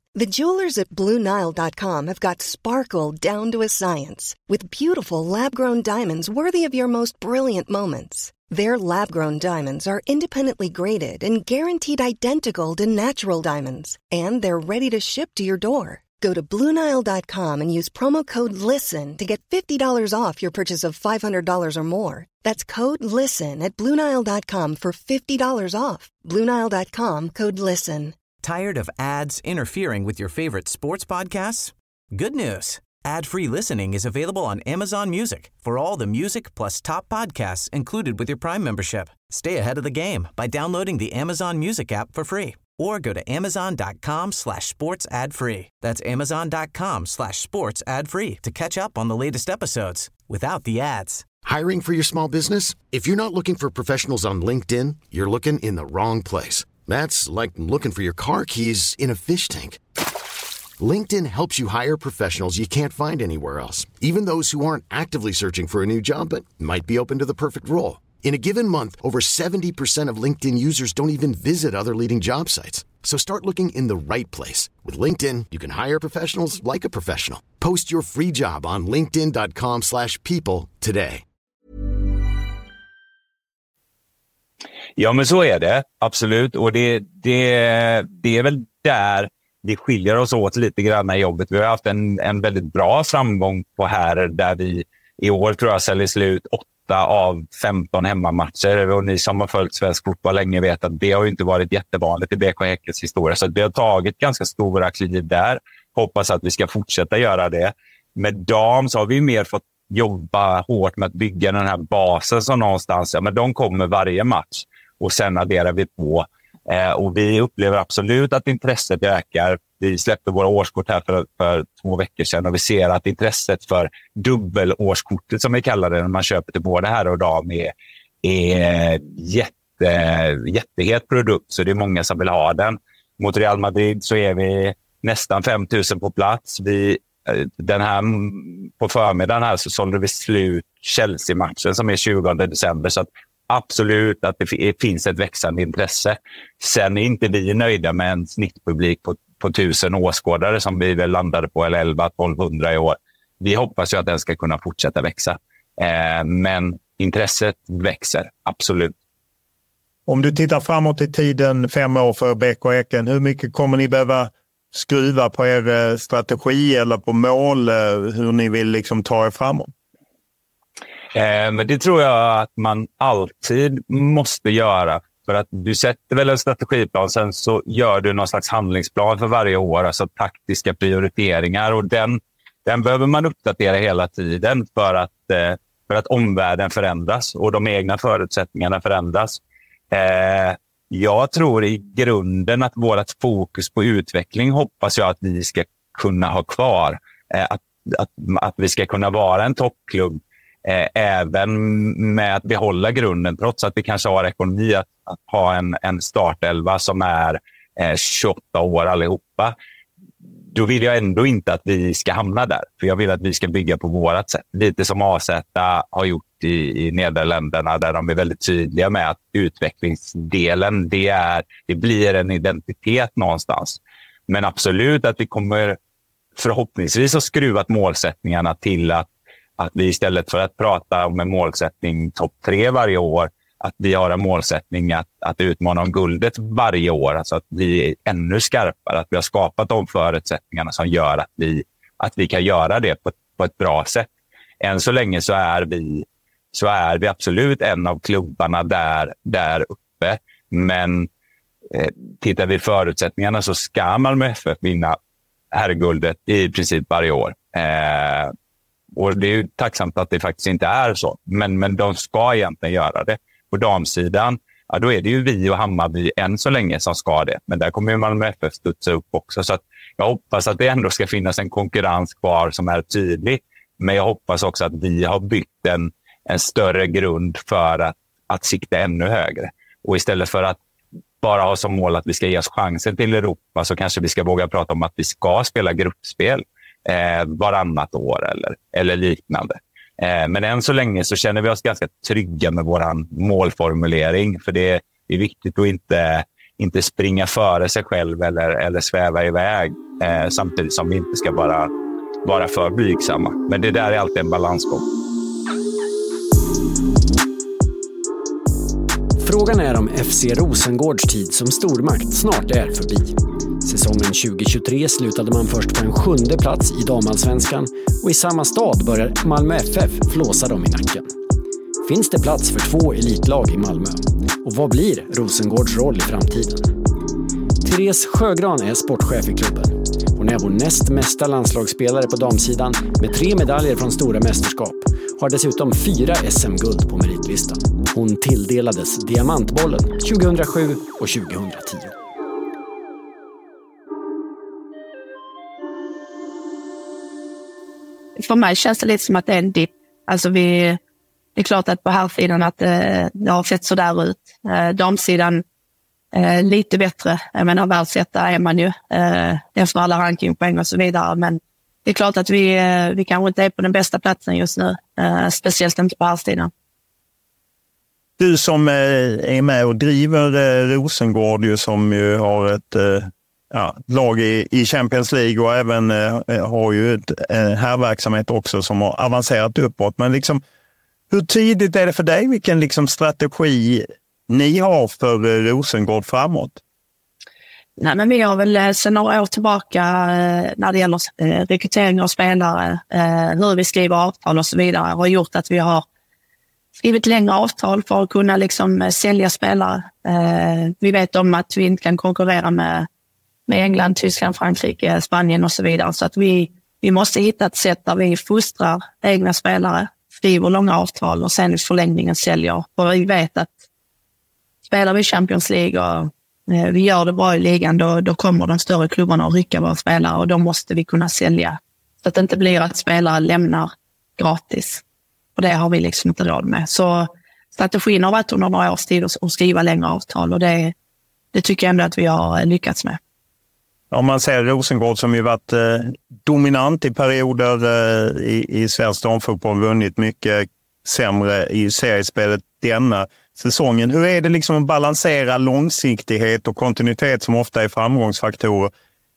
The jewelers at Blue Nile dot com have got sparkle down to a science with beautiful lab-grown diamonds worthy of your most brilliant moments. Their lab-grown diamonds are independently graded and guaranteed identical to natural diamonds, and they're ready to ship to your door. Go to Blue Nile dot com and use promo code LISTEN to get fifty dollars off your purchase of five hundred dollars or more. That's code LISTEN at Blue Nile dot com for fifty dollars off. Blue Nile dot com, code LISTEN. Tired of ads interfering with your favorite sports podcasts? Good news. Ad-free listening is available on Amazon Music for all the music plus top podcasts included with your Prime membership. Stay ahead of the game by downloading the Amazon Music app for free or go to amazon.com slash sports ad free. That's amazon.com slash sports ad free to catch up on the latest episodes without the ads. Hiring for your small business? If you're not looking for professionals on LinkedIn, you're looking in the wrong place. That's like looking for your car keys in a fish tank. LinkedIn helps you hire professionals you can't find anywhere else, even those who aren't actively searching for a new job but might be open to the perfect role. In a given month, over seventy percent of LinkedIn users don't even visit other leading job sites. So start looking in the right place. With LinkedIn, you can hire professionals like a professional. Post your free job on linkedin.com slash people today. Ja, men så är det. Absolut. Och det, det, det är väl där vi skiljer oss åt lite grann i jobbet. Vi har haft en, en väldigt bra framgång på här där vi i år tror jag säljer slut åtta av femton hemmamatcher. Och ni som har följt svensk fotboll länge vet att det har ju inte varit jättevanligt i B K Häckens historia. Så vi har tagit ganska stora kliv där. Hoppas att vi ska fortsätta göra det. Med dam så har vi mer fått jobba hårt med att bygga den här basen som någonstans, ja men de kommer varje match. Och sen adderar vi på. Eh, och vi upplever absolut att intresset ökar. Vi släppte våra årskort här för, för två veckor sedan och vi ser att intresset för dubbelårskortet som vi kallar det när man köper till både här och dam är, är jätte, jättehet produkt. Så det är många som vill ha den. Mot Real Madrid så är vi nästan fem tusen på plats. Vi, den här, på förmiddagen här så sålde vi slut Chelsea-matchen som är tjugonde december. Så att absolut att det finns ett växande intresse. Sen är inte vi nöjda med en snittpublik på, på tusen åskådare som vi väl landade på, eller elva till tolvhundra i år. Vi hoppas ju att den ska kunna fortsätta växa. Eh, men intresset växer, absolut. Om du tittar framåt i tiden, fem år för B K Häcken, hur mycket kommer ni behöva skruva på er strategi eller på mål, hur ni vill liksom ta er framåt? Eh, men det tror jag att man alltid måste göra. För att du sätter väl en strategiplan, sen så gör du någon slags handlingsplan för varje år. Alltså taktiska prioriteringar. Och den, den behöver man uppdatera hela tiden för att, eh, för att omvärlden förändras. Och de egna förutsättningarna förändras. Eh, jag tror i grunden att vårt fokus på utveckling hoppas jag att vi ska kunna ha kvar. Eh, att, att, att vi ska kunna vara en toppklubb. Eh, även med att behålla grunden trots att vi kanske har ekonomi att, att ha en, en startelva som är eh, tjugoåtta år allihopa. Då vill jag ändå inte att vi ska hamna där. För jag vill att vi ska bygga på vårat sätt. Lite som A Z har gjort i, i Nederländerna där de är väldigt tydliga med att utvecklingsdelen det, är, det blir en identitet någonstans. Men absolut att vi kommer förhoppningsvis att skruva målsättningarna till att Att vi istället för att prata om en målsättning topp tre varje år, att vi har en målsättning att, att utmana om guldet varje år. Alltså att vi är ännu skarpare, att vi har skapat de förutsättningarna som gör att vi, att vi kan göra det på, på ett bra sätt. Än så länge så är vi, så är vi absolut en av klubbarna där, där uppe. Men eh, tittar vi förutsättningarna så ska Malmö F F vinna herrguldet i princip varje år. Eh, Och det är ju tacksamt att det faktiskt inte är så. Men, men de ska egentligen göra det. På damsidan, ja, då är det ju vi och Hammarby än så länge som ska det. Men där kommer ju Malmö F F studsa upp också. Så att jag hoppas att det ändå ska finnas en konkurrens kvar som är tydlig. Men jag hoppas också att vi har byggt en, en större grund för att, att sikta ännu högre. Och istället för att bara ha som mål att vi ska ge oss chansen till Europa så kanske vi ska våga prata om att vi ska spela gruppspel. Eh, varannat år eller, eller liknande. Eh, men än så länge så känner vi oss ganska trygga med våran målformulering. För det är viktigt att inte, inte springa före sig själv eller, eller sväva iväg. Eh, samtidigt som vi inte ska bara vara för blygsamma. Men det där är alltid en balansgång. Frågan är om F C Rosengårds tid som stormakt snart är förbi. Säsongen tjugo tjugotre slutade man först på en sjunde plats i damallsvenskan och i samma stad börjar Malmö F F flåsa dem i nacken. Finns det plats för två elitlag i Malmö? Och vad blir Rosengårds roll i framtiden? Therese Sjögran är sportchef i klubben. Hon är vår näst mesta landslagsspelare på damsidan med tre medaljer från stora mästerskap. Har dessutom fyra S M-guld på meritlistan. Hon tilldelades Diamantbollen tjugohundrasju och tjugohundratio. För mig känns det lite som att det är en dipp. Alltså vi, det är klart att på här sidan att eh, det har sett så där ut. Eh, damsidan eh, lite bättre. Jag menar, världsetta är man ju eh, efter alla rankingpoäng och så vidare. Men det är klart att vi, eh, vi kanske inte är på den bästa platsen just nu. Eh, speciellt inte på här sidan. Du som eh, är med och driver eh, Rosengård ju, som ju har ett eh, ja, lag i, i Champions League och även eh, har ju ett eh, härverksamhet också som har avancerat uppåt. Men liksom, hur tidigt är det för dig? Vilken liksom strategi ni har för eh, Rosengård framåt? Nej, men vi har väl sedan några år tillbaka eh, när det gäller eh, rekrytering av spelare, eh, hur vi skriver avtal och så vidare, har gjort att vi har skrivit längre avtal för att kunna liksom, eh, sälja spelare. Eh, vi vet om att vi inte kan konkurrera med med England, Tyskland, Frankrike, Spanien och så vidare. Så att vi, vi måste hitta ett sätt där vi fostrar egna spelare, skriver långa avtal och sen i förlängningen säljer. För vi vet att spelar vi Champions League och eh, vi gör det bra i ligan, då, då kommer de större klubbarna att rycka våra spelare och då måste vi kunna sälja. Så att det inte blir att spelare lämnar gratis. Och det har vi liksom inte råd med. Så strategin har varit under några års tid att skriva längre avtal och det, det tycker jag ändå att vi har lyckats med. Om man ser Rosengård som ju varit eh, dominant i perioder eh, i, i svensk damfotboll, vunnit mycket sämre i seriespelet denna säsongen. Hur är det liksom att balansera långsiktighet och kontinuitet som ofta är framgångsfaktorer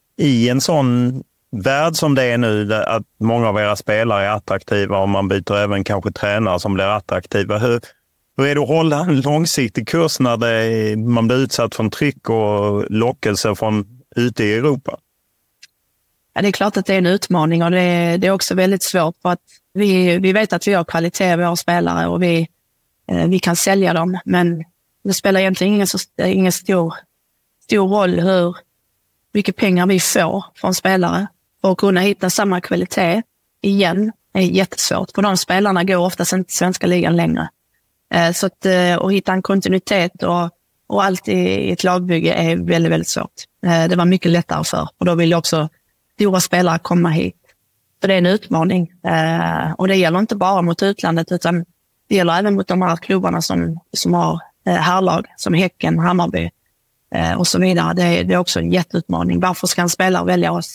i en sån värld som det är nu, där att många av era spelare är attraktiva och man byter även kanske tränare som blir attraktiva. Hur, hur är det att hålla en långsiktig kurs när det är, man blir utsatt från tryck och lockelse från ute i Europa? Ja, det är klart att det är en utmaning och det är, det är också väldigt svårt för att vi, vi vet att vi har kvalitet i våra spelare och vi, eh, vi kan sälja dem, men det spelar egentligen ingen, så, ingen stor, stor roll hur mycket pengar vi får från spelare. Och att kunna hitta samma kvalitet igen är jättesvårt, för de spelarna går oftast inte i svenska ligan längre. Eh, så att, eh, att hitta en kontinuitet och Och allt i ett lagbygge är väldigt, väldigt svårt. Det var mycket lättare för. Och då vill också stora spelare komma hit. Så det är en utmaning. Och det gäller inte bara mot utlandet, utan det gäller även mot de här klubbarna som, som har herrlag, som Häcken, Hammarby och så vidare. Det är, det är också en jätteutmaning. Varför ska en spelare välja oss?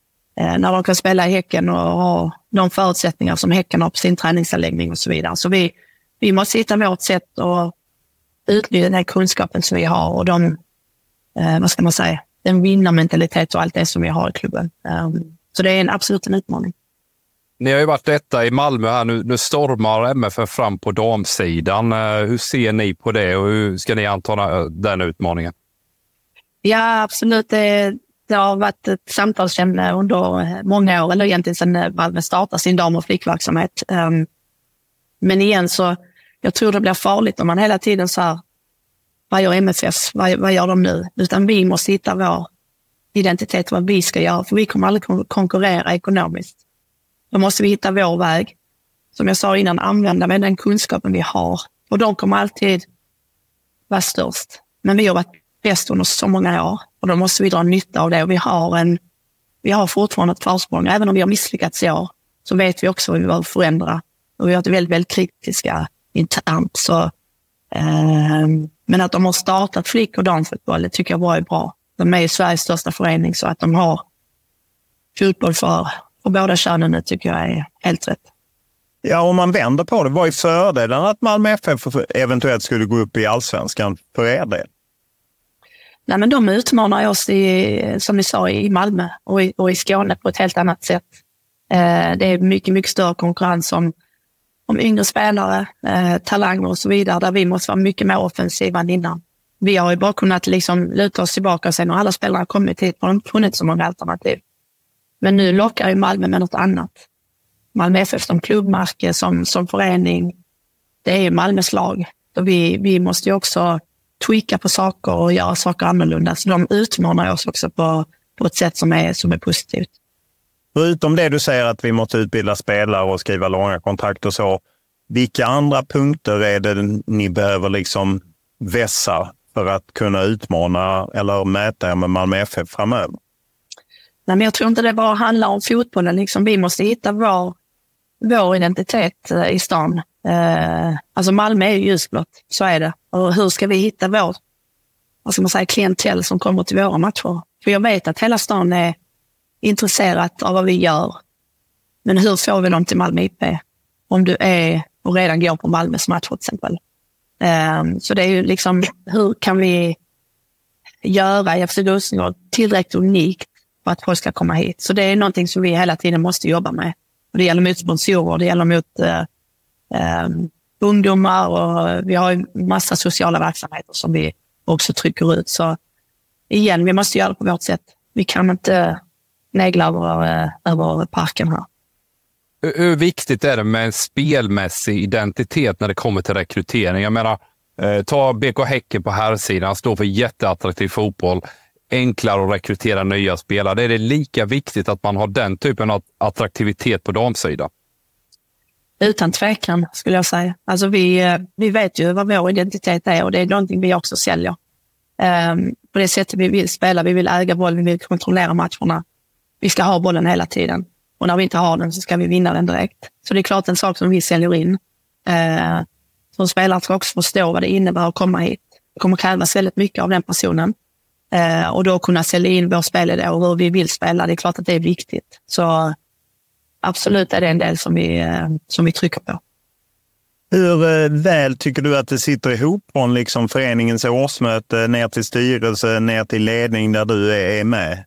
När de kan spela i Häcken och ha de förutsättningar som Häcken har på sin träningsanläggning och så vidare. Så vi, vi måste hitta vårt sätt att utnyttja den här kunskapen som vi har och de, eh, vad ska man säga, den vinnarmentalitet och allt det som vi har i klubben. Um, så det är en absolut en utmaning. Ni har ju varit detta i Malmö här, nu, nu stormar M F F fram på damsidan. Uh, hur ser ni på det och hur ska ni anta den utmaningen? Ja, absolut. Det, det har varit ett samtalsämne under många år, eller egentligen sedan Malmö startade sin dam- och flickverksamhet. Um, men igen så jag tror det blir farligt om man hela tiden så här, vad gör M F F, vad, vad gör de nu? Utan vi måste hitta vår identitet, vad vi ska göra, för vi kommer aldrig konkurrera ekonomiskt. Då måste vi hitta vår väg. Som jag sa innan, använda med den kunskapen vi har. Och de kommer alltid vara störst. Men vi har varit bäst under så många år och då måste vi dra nytta av det. Och vi har, en, vi har fortfarande ett försprång. Även om vi har misslyckats i år så vet vi också vad vi behöver förändra. Och vi har varit väldigt, väldigt kritiska internt. Så, eh, men att de har startat flick- och damfotboll, det tycker jag bara är bra. De är ju Sveriges största förening, så att de har fotboll för, för båda könen, tycker jag är helt rätt. Ja, om man vänder på det, vad är fördelen att Malmö F F eventuellt skulle gå upp i allsvenskan för er del? Nej, men de utmanar oss, i, som ni sa, i Malmö och i, och i Skåne på ett helt annat sätt. Eh, det är mycket, mycket större konkurrens om, om yngre spelare, eh, talanger och så vidare, där vi måste vara mycket mer offensiva än innan. Vi har ju bara kunnat liksom luta oss tillbaka och sen när alla spelare har kommit hit har de funnits så många alternativ. Men nu lockar ju Malmö med något annat. Malmö F F som klubbmärke, som, som förening, det är ju Malmös lag. Och vi, vi måste ju också tweaka på saker och göra saker annorlunda. Så de utmanar oss också på, på ett sätt som är, som är positivt. Förutom det du säger att vi måste utbilda spelare och skriva långa kontrakt och så, vilka andra punkter är det ni behöver liksom vässa för att kunna utmana eller mäta med Malmö F F framöver? Nej, men jag tror inte det bara handlar om fotbollen. Liksom, vi måste hitta vår, vår identitet eh, i stan. Eh, alltså Malmö är ju ljusblått, så är det. Och hur ska vi hitta vår, vad ska man säga, klientel som kommer till våra matcher? För jag vet att hela stan är intresserad av vad vi gör. Men hur får vi dem till Malmö I P? Om du är och redan går på Malmös match till exempel. Eh, så det är ju liksom, hur kan vi göra F C Rosengård tillräckligt unikt för att folk ska komma hit? Så det är någonting som vi hela tiden måste jobba med. Och det gäller mot sponsorer, det gäller mot eh, eh, ungdomar, och vi har ju massa sociala verksamheter som vi också trycker ut. Så igen, vi måste göra det på vårt sätt. Vi kan inte negla över, eh, över parken här. Hur viktigt är det med en spelmässig identitet när det kommer till rekrytering? Jag menar, eh, ta B K Häcken på här sidan, står för jätteattraktiv fotboll. Enklare att rekrytera nya spelare. Är det lika viktigt att man har den typen av attraktivitet på damsidan? Utan tvekan skulle jag säga. Alltså vi, vi vet ju vad vår identitet är, och det är någonting vi också säljer. Um, på det sättet vi vill spela, vi vill äga boll, vi vill kontrollera matcherna. Vi ska ha bollen hela tiden. Och när vi inte har den så ska vi vinna den direkt. Så det är klart en sak som vi säljer in. Uh, som spelare ska också förstå vad det innebär att komma hit. Det kommer krävas väldigt mycket av den personen. Uh, och då kunna sälja in vår spelare och hur vi vill spela. Det är klart att det är viktigt. Så absolut är det en del som vi, uh, som vi trycker på. Hur uh, väl tycker du att det sitter ihop från liksom föreningens årsmöte ner till styrelse, ner till ledning där du är, är med?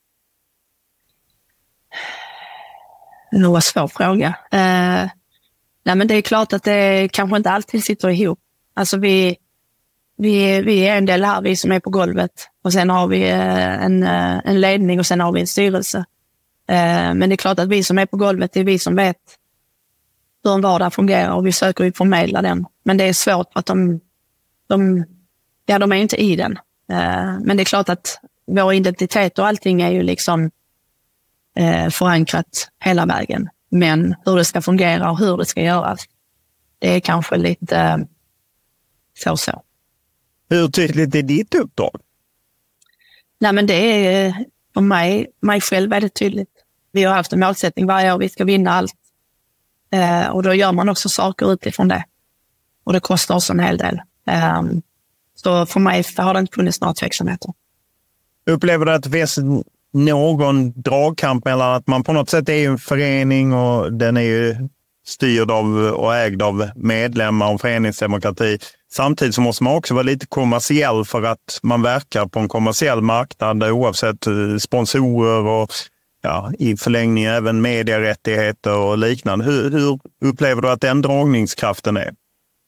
Det var en svår fråga. Uh, nej, men det är klart att det kanske inte alltid sitter ihop. Alltså vi... Vi, vi är en del här, vi som är på golvet. Och sen har vi en, en ledning och sen har vi en styrelse. Men det är klart att vi som är på golvet, det är vi som vet hur en vardag fungerar, och vi söker ju förmedla den. Men det är svårt för att de, de, ja, de är inte i den. Men det är klart att vår identitet och allting är ju liksom förankrat hela vägen. Men hur det ska fungera och hur det ska göras, det är kanske lite så så. Hur tydligt är ditt uppdrag? Nej, men det är för mig, mig själv är det tydligt. Vi har haft en målsättning varje år, vi ska vinna allt. Eh, och då gör man också saker utifrån det. Och det kostar oss en hel del. Eh, så för mig har det inte funnits några tveksamheter. Upplever du att det finns någon dragkamp mellan att man på något sätt är en förening och den är ju styrd av och ägd av medlemmar och föreningsdemokrati. Samtidigt så måste man också vara lite kommersiell för att man verkar på en kommersiell marknad oavsett sponsorer och ja, i förlängning även medierättigheter och liknande. Hur, hur upplever du att den dragningskraften är?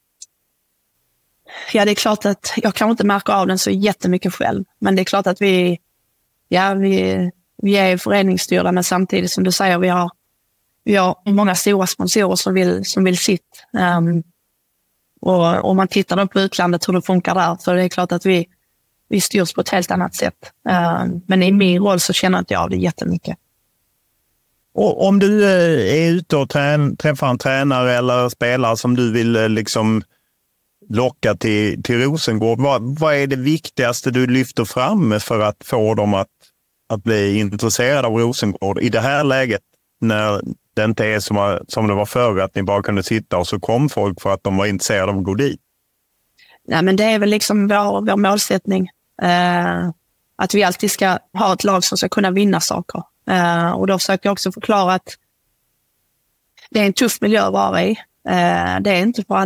Ja, det är klart att jag kan inte märka av den så jättemycket själv. Men det är klart att vi, ja, vi, vi är föreningsstyrda, men samtidigt som du säger, vi har, vi har många stora sponsorer som vill, som vill sitt. Um, och om man tittar då på utlandet hur det funkar där, så det är klart att vi, vi styrs på ett helt annat sätt. Um, men i min roll så känner inte jag av det jättemycket. Och om du är ute och trän, träffar en tränare eller spelare som du vill liksom locka till, till Rosengård, vad, vad är det viktigaste du lyfter fram för att få dem att, att bli intresserade av Rosengård i det här läget, när det inte är som, som det var förr, att ni bara kunde sitta och så kom folk för att de var intresserade av att gå dit? Nej, men det är väl liksom vår, vår målsättning. Eh, att vi alltid ska ha ett lag som ska kunna vinna saker. Eh, och då försöker jag också förklara att det är en tuff miljö att vara i. Eh, det är inte för alla.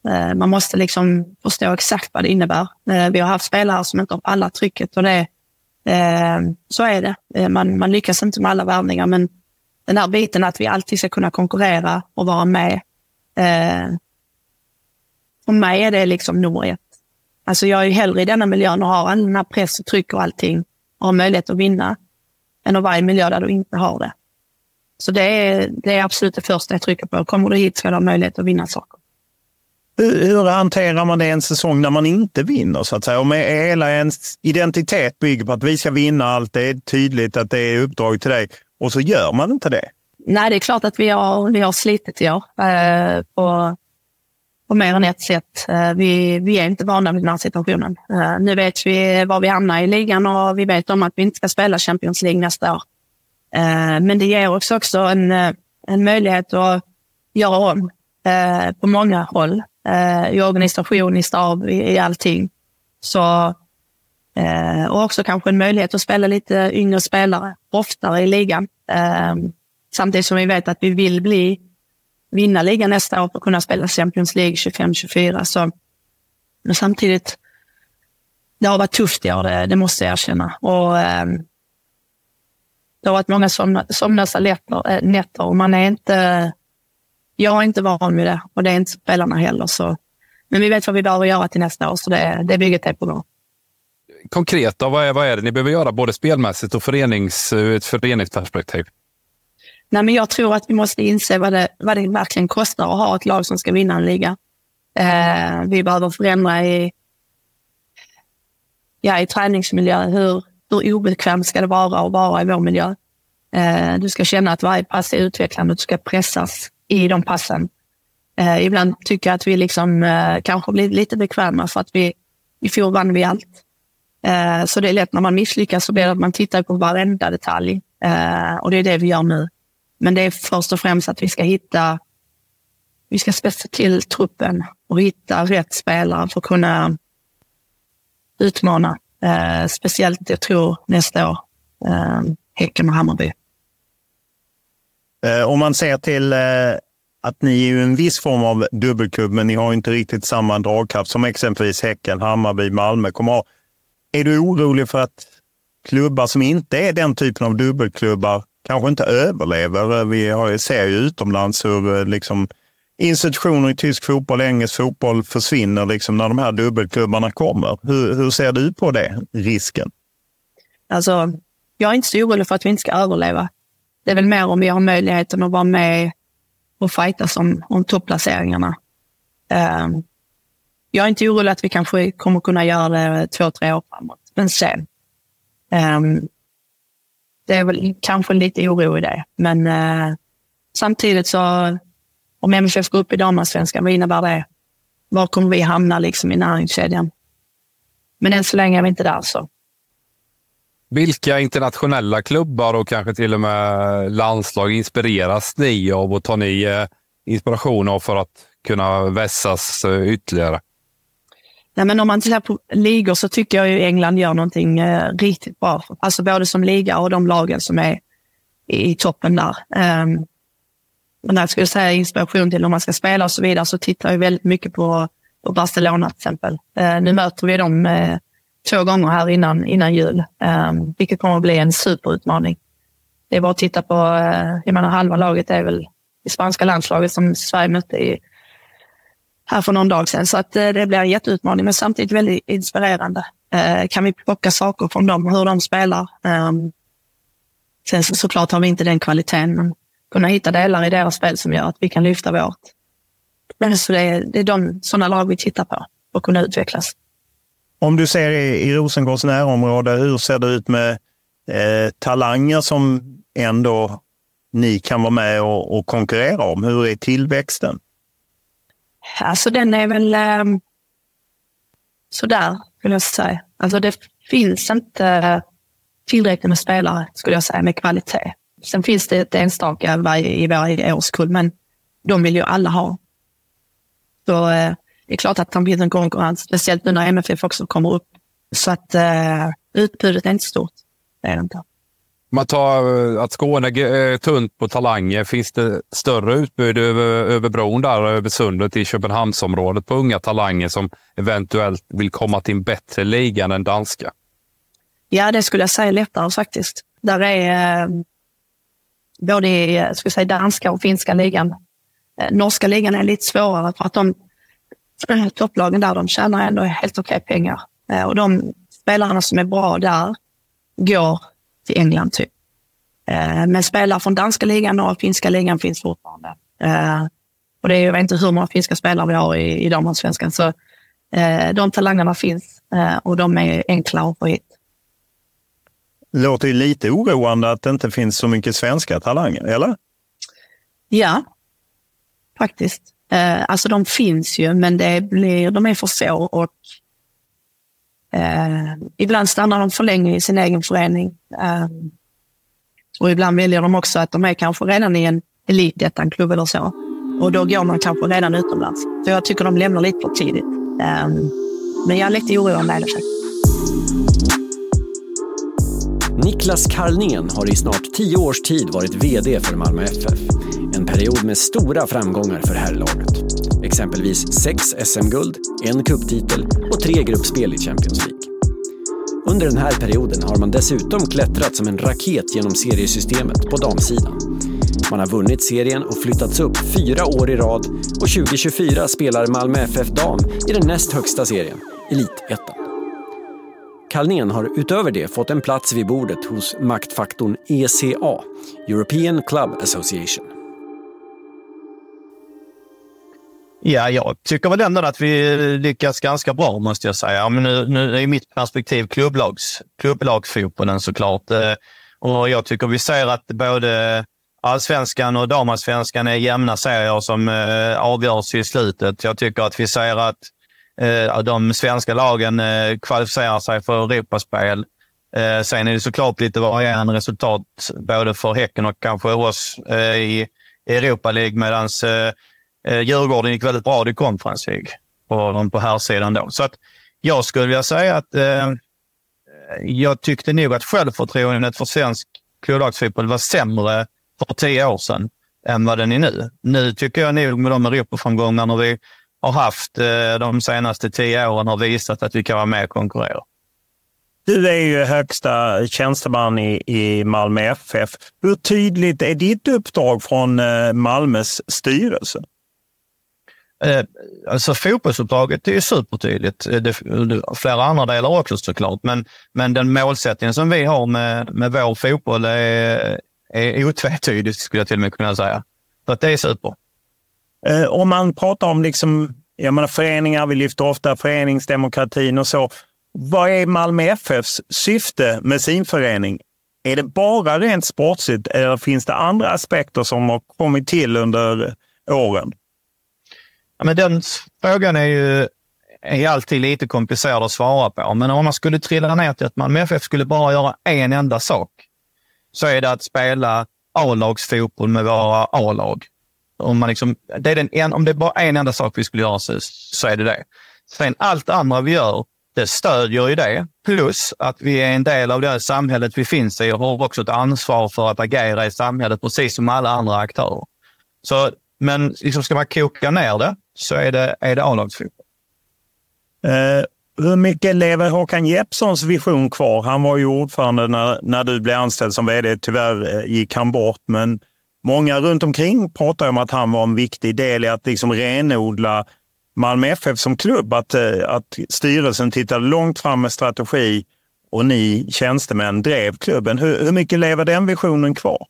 Eh, man måste liksom förstå exakt vad det innebär. Eh, vi har haft spelare som inte har alla trycket och det, eh, så är det. Eh, man, man lyckas inte med alla värvningar, men den här biten att vi alltid ska kunna konkurrera och vara med. Eh, för mig är det liksom nummer ett. Alltså jag är ju hellre i denna miljön och har all den här press och tryck och allting och har möjlighet att vinna än att vara i en miljö där du inte har det. Så det är, det är absolut det första jag trycker på. Kommer du hit ska du ha möjlighet att vinna saker. Hur, hur hanterar man det en säsong när man inte vinner så att säga? Om hela ens identitet bygger på att vi ska vinna allt, det är tydligt att det är uppdrag till dig och så gör man inte det. Nej, det är klart att vi har, vi har slitit i år eh, på, på mer än ett sätt. Eh, vi, vi är inte vana vid den här situationen. Eh, nu vet vi var vi hamnar i ligan och vi vet om att vi inte ska spela Champions League nästa år. Eh, men det ger också, också en, en möjlighet att göra om eh, på många håll. Eh, I organisation, i stab, i, i allting. Så, eh, och också kanske en möjlighet att spela lite yngre spelare oftare i ligan. Eh, samtidigt som vi vet att vi vill bli vinna ligan nästa år för att kunna spela Champions League tjugofem tjugofyra. Så, men samtidigt, det har varit tufft i år, det, det måste jag erkänna. Och eh, det har varit många somna, somnlösa nätter, nätter och man är inte, jag är inte van med det och det är inte spelarna heller. Så. Men vi vet vad vi behöver göra till nästa år så det, det bygget är på gång. Konkret då, vad är, vad är det ni behöver göra både spelmässigt och förenings, ett föreningsperspektiv? Nej, men jag tror att vi måste inse vad det, vad det verkligen kostar att ha ett lag som ska vinna en liga. Eh, vi behöver förändra i, ja, i träningsmiljö. Hur, hur obekvämt ska det vara att vara i vår miljö? Eh, du ska känna att varje pass är utvecklande och du ska pressas i de passen. Eh, ibland tycker jag att vi liksom, eh, kanske blir lite bekväma för att vi i fjol vann vi allt. Eh, så det är lätt när man misslyckas så blir det att man tittar på varenda detalj. Eh, och det är det vi gör nu. Men det är först och främst att vi ska hitta, vi ska spetsa till truppen och hitta rätt spelare för att kunna utmana. Eh, speciellt, jag tror, nästa år. Eh, Häcken och Hammarby. Eh, om man ser till eh, att ni är ju en viss form av dubbelklubb, men ni har inte riktigt samma dragkraft som exempelvis Häcken, Hammarby, Malmö kommer ha. Är du orolig för att klubbar som inte är den typen av dubbelklubbar kanske inte överlever? Vi har, ser ju utomlands hur liksom, institutioner i tysk fotboll, engelsk fotboll försvinner liksom, när de här dubbelklubbarna kommer. Hur, hur ser du på det, risken? Alltså, jag är inte så orolig för att vi inte ska överleva. Det är väl mer om vi har möjligheten att vara med och fightas om, om topplaceringarna. Um, jag är inte orolig att vi kanske kommer kunna göra det två, tre år framåt. Men sen. Um, det är väl kanske lite oro i det. Men uh, samtidigt så om M F F går upp i damallsvenskan, vad innebär det? Var kommer vi hamna liksom i näringskedjan? Men än så länge är vi inte där så. Vilka internationella klubbar och kanske till och med landslag inspireras ni av och tar ni eh, inspiration av för att kunna vässas eh, ytterligare? Nej, men om man tittar på ligor så tycker jag ju England gör någonting eh, riktigt bra. Alltså både som liga och de lagen som är i, i toppen där. Um, och när jag skulle säga inspiration till om man ska spela och så vidare så tittar jag väldigt mycket på, på Barcelona till exempel. Uh, nu möter vi dem uh, två gånger här innan, innan jul. Um, vilket kommer att bli en superutmaning. Det är bara att titta på, uh, jag menar halva laget är väl i spanska landslaget som Sverige mötte i här för någon dag sedan. Så att uh, det blir en jätteutmaning men samtidigt väldigt inspirerande. Uh, kan vi plocka saker från dem, hur de spelar. Um, sen så, såklart har vi inte den kvaliteten men kunna hitta delar i deras spel som gör att vi kan lyfta vårt. Men så det är, det är de sådana lag vi tittar på och kunna utvecklas. Om du ser i, i Rosengårds närområde, hur ser det ut med eh, talanger som ändå ni kan vara med och, och konkurrera om? Hur är tillväxten? Alltså den är väl eh, sådär skulle jag säga. Alltså det finns inte tillräckligt med spelare skulle jag säga med kvalitet. Sen finns det ett enstaka i varje årskull men de vill ju alla ha. Så eh, det är klart att det finns en konkurrens, speciellt nu när M F F också kommer upp. Så att eh, utbudet är inte stort. Det är det inte. Man tar att Skåne är tunt på talanger. Finns det större utbud över, över bron där, över sundet i Köpenhamnsområdet på unga talanger som eventuellt vill komma till en bättre liga än den danska? Ja, det skulle jag säga lättare faktiskt. Där är eh, både i, ska jag säga, danska och finska ligan. Eh, norska ligan är lite svårare för att de eh, topplagen där, de tjänar ändå helt okej pengar. Eh, och de spelarna som är bra där går till England typ. Eh, men spelare från danska ligan och finska ligan finns fortfarande. Eh, och det är, jag vet inte hur många finska spelare vi har i, i damallsvenskan. Så eh, de talangerna finns eh, och de är enkla att få hit. Det låter ju lite oroande att det inte finns så mycket svenska talanger, eller? Ja, faktiskt. Eh, alltså de finns ju, men det blir, de är för få och eh, ibland stannar de för länge i sin egen förening. Eh, och ibland väljer de också att de är kanske redan i en elitettan-klubb eller så. Och då går man kanske redan utomlands. Så jag tycker de lämnar lite för tidigt. Eh, men jag är lite oroande med det. Niklas Carlnén har i snart tio års tid varit vd för Malmö F F. En period med stora framgångar för herrlaget. Exempelvis sex S M-guld, en cuptitel och tre gruppspel i Champions League. Under den här perioden har man dessutom klättrat som en raket genom seriesystemet på damsidan. Man har vunnit serien och flyttats upp fyra år i rad och tjugo tjugofyra spelar Malmö F F dam i den näst högsta serien, Elitettan. Carlnén har utöver det fått en plats vid bordet hos maktfaktorn E C A, European Club Association. Ja, jag tycker väl ändå att vi lyckas ganska bra, måste jag säga. Men nu, nu är mitt perspektiv klubblags, klubblagsfotbollen såklart. Och jag tycker vi ser att både allsvenskan och damallsvenskan är jämna serier som eh, avgörs i slutet. Jag tycker att vi ser att eh, de svenska lagen eh, kvalificerar sig för Europaspel. Eh, sen är det såklart lite varierande resultat både för Häcken och kanske oss eh, i Europa League, medans eh, Djurgården gick väldigt bra i Conference League på, på här sidan då. Så att jag skulle vilja säga att eh, jag tyckte nog att självförtroendet för svensk klubblagsfotboll var sämre för tio år sedan än vad den är nu. Nu tycker jag nog med de Europaframgångarna vi har haft eh, de senaste tio åren har visat att vi kan vara med och konkurrera. Du är ju högsta tjänsteman i, i Malmö F F. Hur tydligt är ditt uppdrag från eh, Malmös styrelse? Eh, alltså fotbollsuppdraget är ju supertydligt. Det, det, flera andra delar också såklart. Men, men den målsättningen som vi har med, med vår fotboll är, är otvetydigt, skulle jag till och med kunna säga. Så att det är super. Eh, om man pratar om liksom, jag menar, föreningar, vi lyfter ofta föreningsdemokratin och så. Vad är Malmö F F:s syfte med sin förening? Är det bara rent sportsligt eller finns det andra aspekter som har kommit till under åren? Ja, men den frågan är ju är alltid lite komplicerad att svara på. Men om man skulle trilla ner till att Malmö F F skulle bara göra en enda sak, så är det att spela A-lagsfotboll med våra A-lag. Om, man liksom, det är den en, om det är bara en enda sak vi skulle göra, så, så är det det. Sen allt andra vi gör, det stödjer ju det. Plus att vi är en del av det samhället vi finns i och har också ett ansvar för att agera i samhället precis som alla andra aktörer. Så, men liksom ska man koka ner det, så är det, är det A-lagsfotboll. Eh, hur mycket lever Håkan Jeppssons vision kvar? Han var ju ordförande när, när du blev anställd som vd. Tyvärr eh, gick han bort, men många runt omkring pratar om att han var en viktig del i att liksom renodla Malmö F F som klubb, att, att styrelsen tittade långt fram med strategi och ni tjänstemän drev klubben. Hur, hur mycket lever den visionen kvar?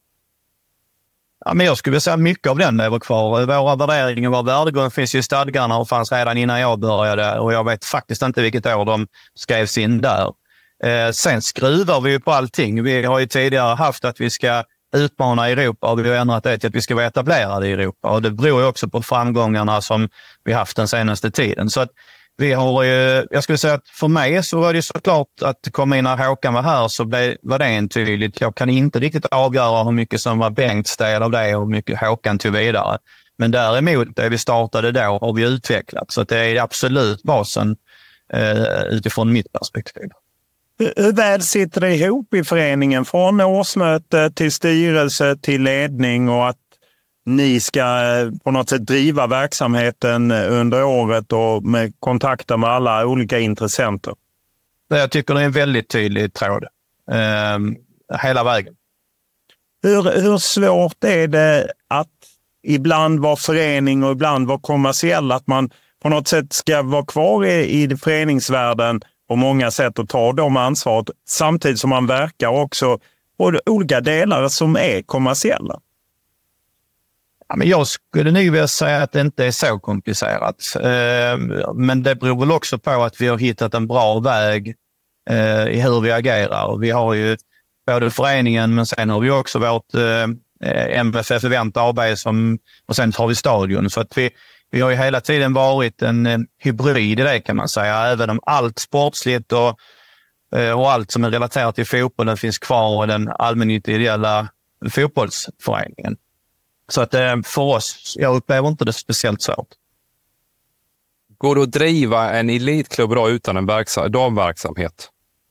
Ja, men jag skulle säga att mycket av den lever kvar. Våra värderingar, vår värdegrund finns ju i stadgarna och fanns redan innan jag började, och jag vet faktiskt inte vilket år de skrevs in där. Eh, sen skruvar vi ju på allting. Vi har ju tidigare haft att vi ska utmana Europa och vi har ändrat det till att vi ska vara etablerade i Europa. Och det beror ju också på framgångarna som vi haft den senaste tiden. Så att vi har ju, jag skulle säga att för mig så var det såklart att komma in när Håkan var här, så blev, var det en tydligt. Jag kan inte riktigt avgöra hur mycket som var Bengts del av det och hur mycket Håkan tog vidare. Men däremot, det vi startade då har vi utvecklat. Så att det är absolut basen eh, utifrån mitt perspektiv. Hur väl sitter det ihop i föreningen från årsmöte till styrelse till ledning och att ni ska på något sätt driva verksamheten under året och med kontakter med alla olika intressenter? Jag tycker det är en väldigt tydlig tråd. Eh, hela vägen. Hur, hur svårt är det att ibland vara förening och ibland vara kommersiell? Att man på något sätt ska vara kvar i, i föreningsvärlden på många sätt och ta de ansvaret samtidigt som man verkar också på olika delar som är kommersiella? Ja, men jag skulle nog vilja säga att det inte är så komplicerat. Eh, men det beror väl också på att vi har hittat en bra väg eh, i hur vi agerar. Vi har ju både föreningen men sen har vi också vårt eh, M F F Event A B som, och sen har vi stadion. Så att vi, vi har ju hela tiden varit en, en hybrid i det kan man säga. Även om allt sportsligt och, eh, och allt som är relaterat till fotbollen finns kvar i den allmännyttiga ideella fotbollsföreningen. Så att eh, för oss, jag upplever inte det speciellt svårt. Går det att driva en elitklubb då utan en verksam- damverksamhet?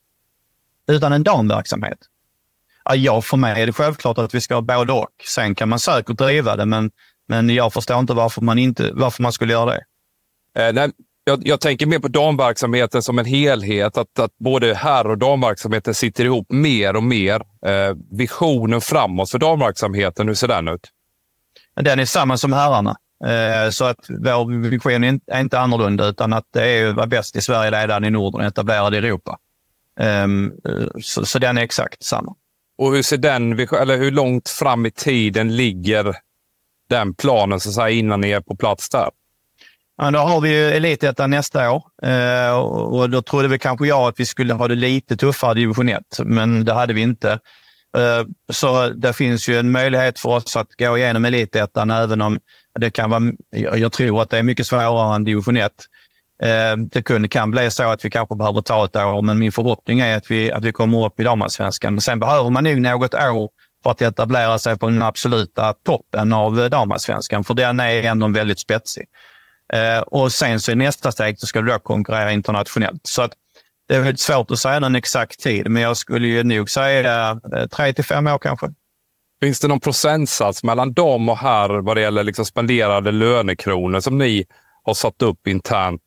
Utan en damverksamhet? Ja, jag för mig är det självklart att vi ska ha både och. Sen kan man säkert driva det, men, men jag förstår inte varför man, inte, varför man skulle göra det. Eh, nej, jag, jag tänker mer på damverksamheten som en helhet. Att, att både herr- och damverksamheten sitter ihop mer och mer. Eh, visionen framåt för damverksamheten, hur ser den ut? Den är samma som herrarna. Eh, så att vår vision är inte annorlunda utan att det är att vara bäst i Sverige, ledaren i Norden och etablerad i Europa. Eh, så, så den är exakt samma. Och hur ser den, eller hur långt fram i tiden ligger den planen så att säga, innan ni är på plats där? Ja, då har vi ju Elitettan nästa år eh, och då trodde vi kanske jag att vi skulle ha det lite tuffare i division ett, men det hade vi inte. Eh, så det finns ju en möjlighet för oss att gå igenom Elitettan även om det kan vara, jag tror att det är mycket svårare än division ett. Eh, det kunde, kan bli så att vi kanske behöver ta ett år, men min förhoppning är att vi, att vi kommer upp i damallsvenskan. Sen behöver man nog något år för att etablera sig på den absoluta toppen av damallsvenskan, för den är ändå väldigt spetsig. Eh, och sen så i nästa steg så ska du då konkurrera internationellt. Så att det är väldigt svårt att säga en exakt tid, men jag skulle ju nog säga eh, tre till fem år kanske. Finns det någon procentsats mellan dam och herr vad det gäller liksom spenderade lönekronor som ni har satt upp internt?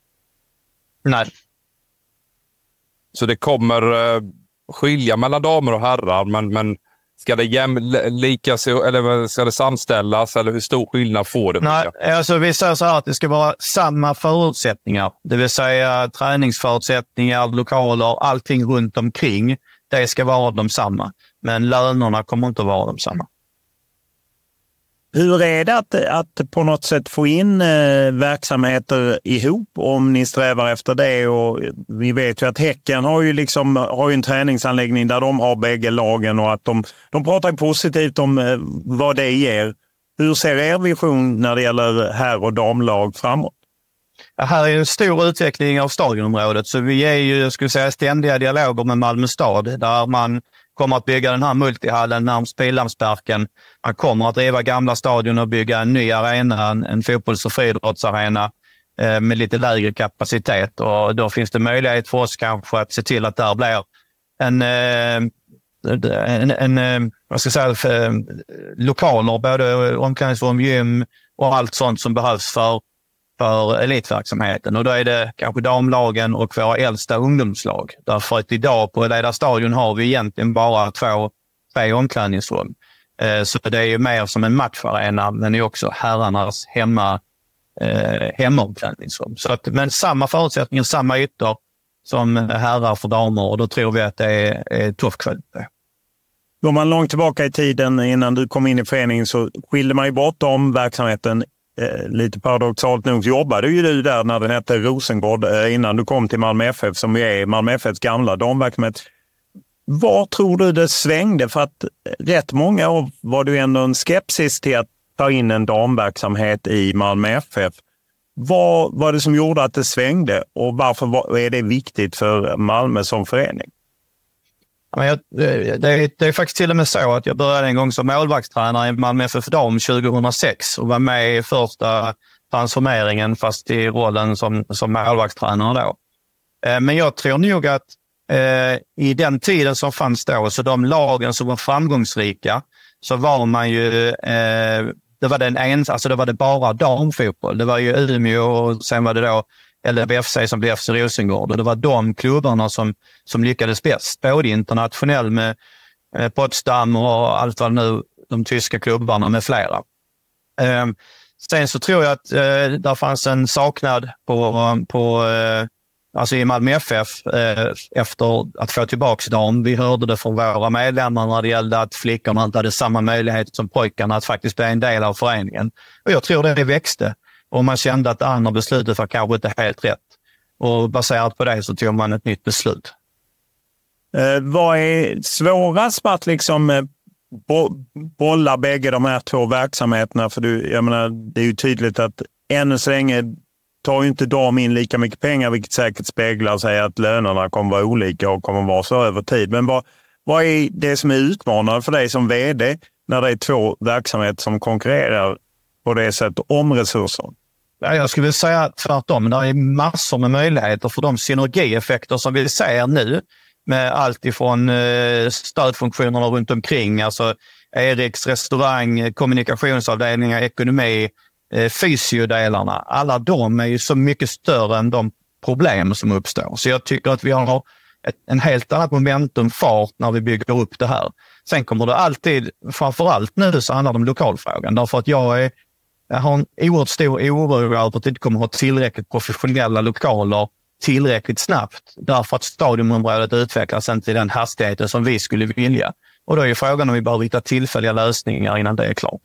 Nej. Så det kommer eh, skilja mellan damer och herrar, men, men ska det jäm, lika sig, eller ska det samställas, eller hur stor skillnad får det? Nej, alltså vi säger så här att det ska vara samma förutsättningar, det vill säga träningsförutsättningar, lokaler, allting runt omkring, det ska vara de samma, men lönerna kommer inte att vara de samma. Hur är det att, att på något sätt få in eh, verksamheter ihop om ni strävar efter det? Och vi vet ju att Häcken har ju, liksom, har ju en träningsanläggning där de har bägge lagen och att de, de pratar positivt om eh, vad det ger. Hur ser er vision när det gäller herr- och damlag framåt? Ja, här är en stor utveckling av stadionområdet, så vi är ju, jag skulle säga, ständiga dialoger med Malmö stad där man kommer att bygga den här multihallen närmast Pildammsparken. Man kommer att driva gamla stadion och bygga en ny arena, en, en fotbolls- och friidrottsarena eh, med lite lägre kapacitet. Och då finns det möjlighet för oss kanske att se till att där blir en, eh, en, en, en vad ska jag säga, lokaler, både omklädningsrum, gym och allt sånt som behövs för för elitverksamheten. Och då är det kanske damlagen och våra äldsta ungdomslag. Därför att idag på Leda stadion har vi egentligen bara två, tre omklädningsrum. Eh, så det är ju mer som en matcharena, men det är också herrarnas hemma, eh, hemmaomklädningsrum. Så att, men samma förutsättningar, samma ytor som herrar för damer, och då tror vi att det är, är tuff kvalitet. Går man långt tillbaka i tiden innan du kom in i föreningen så skilde man ju bort om verksamheten. Eh, lite paradoxalt nog jobbade ju du där när den hette Rosengård eh, innan du kom till Malmö F F som är Malmö F F:s gamla damverksamhet. Vad tror du det svängde? För att rätt många år var du ändå en skepsis till att ta in en damverksamhet i Malmö F F. Vad var det som gjorde att det svängde och varför var, är det viktigt för Malmö som förening? Men jag, det, är, det är faktiskt till och med så att jag började en gång som målvaktstränare i Malmö F F dam tjugohundrasex och var med i första transformeringen fast i rollen som, som målvaktstränare då. Men jag tror nog att eh, i den tiden som fanns då, så de lagen som var framgångsrika, så var man ju, eh, det var den ens, alltså det var det bara damfotboll. Det var ju Umeå och sen var det då L D B F C som blev F C Rosengård. Och det var de klubbarna som, som lyckades bäst, både internationellt med eh, Potsdam och allt vad nu, de tyska klubbarna med flera. Eh, sen så tror jag att eh, där fanns en saknad på, på eh, alltså i Malmö F F eh, efter att få tillbaka dem. Vi hörde det från våra medlemmar när det gällde att flickorna inte hade samma möjlighet som pojkarna att faktiskt bli en del av föreningen. Och jag tror det växte. Och man kände att det andra beslutet var kanske inte helt rätt. Och baserat på det så tog man ett nytt beslut. Eh, vad är svårast med att liksom eh, bo- bolla bägge de här två verksamheterna? För du, jag menar, det är ju tydligt att ännu så länge tar ju inte dam in lika mycket pengar, vilket säkert speglar sig att lönerna kommer vara olika och kommer vara så över tid. Men vad, vad är det som är utmanande för dig som vd när det är två verksamheter som konkurrerar på det sättet om resurser? Ja, jag skulle säga tvärtom. Det är massor med möjligheter för de synergieffekter som vi ser nu med allt ifrån eh, stödfunktionerna runt omkring, alltså Eriks restaurang, kommunikationsavdelningar, ekonomi, eh, fysiodelarna. Alla de är ju så mycket större än de problem som uppstår. Så jag tycker att vi har ett, en helt annat momentum, fart när vi bygger upp det här. Sen kommer det alltid, framförallt nu så handlar det om lokalfrågan. Därför att jag är Jag har en oerhört stor oro över att det inte kommer att ha tillräckligt professionella lokaler tillräckligt snabbt. Därför att stadionområdet utvecklas inte i den hastigheten som vi skulle vilja. Och då är ju frågan om vi bara hitta tillfälliga lösningar innan det är klart.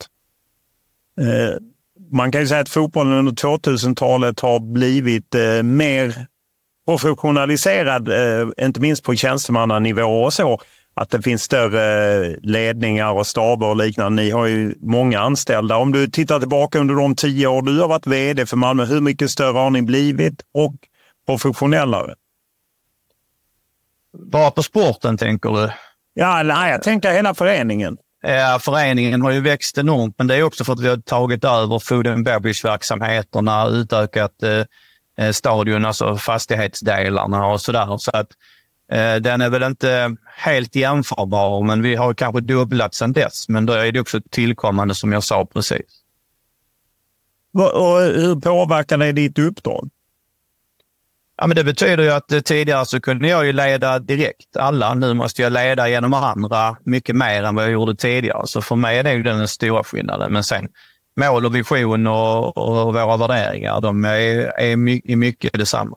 Eh, man kan ju säga att fotbollen under tvåtusentalet har blivit eh, mer professionaliserad, eh, inte minst på tjänstemannanivå och så. Att det finns större ledningar och staber och liknande. Ni har ju många anställda. Om du tittar tillbaka under de tio år du har varit vd för Malmö, hur mycket större har ni blivit och professionellare? Bara på sporten tänker du? Ja, nej, jag tänker hela föreningen. Ja, föreningen har ju växt enormt, men det är också för att vi har tagit över food and beverage-verksamheterna, utökat eh, stadion, alltså fastighetsdelarna och sådär. Så att den är väl inte helt jämförbar, men vi har kanske dubblat sedan dess. Men då är det också tillkommande som jag sa precis. Och hur påverkar det ditt uppdrag? Ja, men det betyder ju att tidigare så kunde jag ju leda direkt alla. Nu måste jag leda genom andra mycket mer än vad jag gjorde tidigare. Så för mig är det ju den stora skillnaden. Men sen mål och vision och, och våra värderingar, de är, är my- mycket detsamma.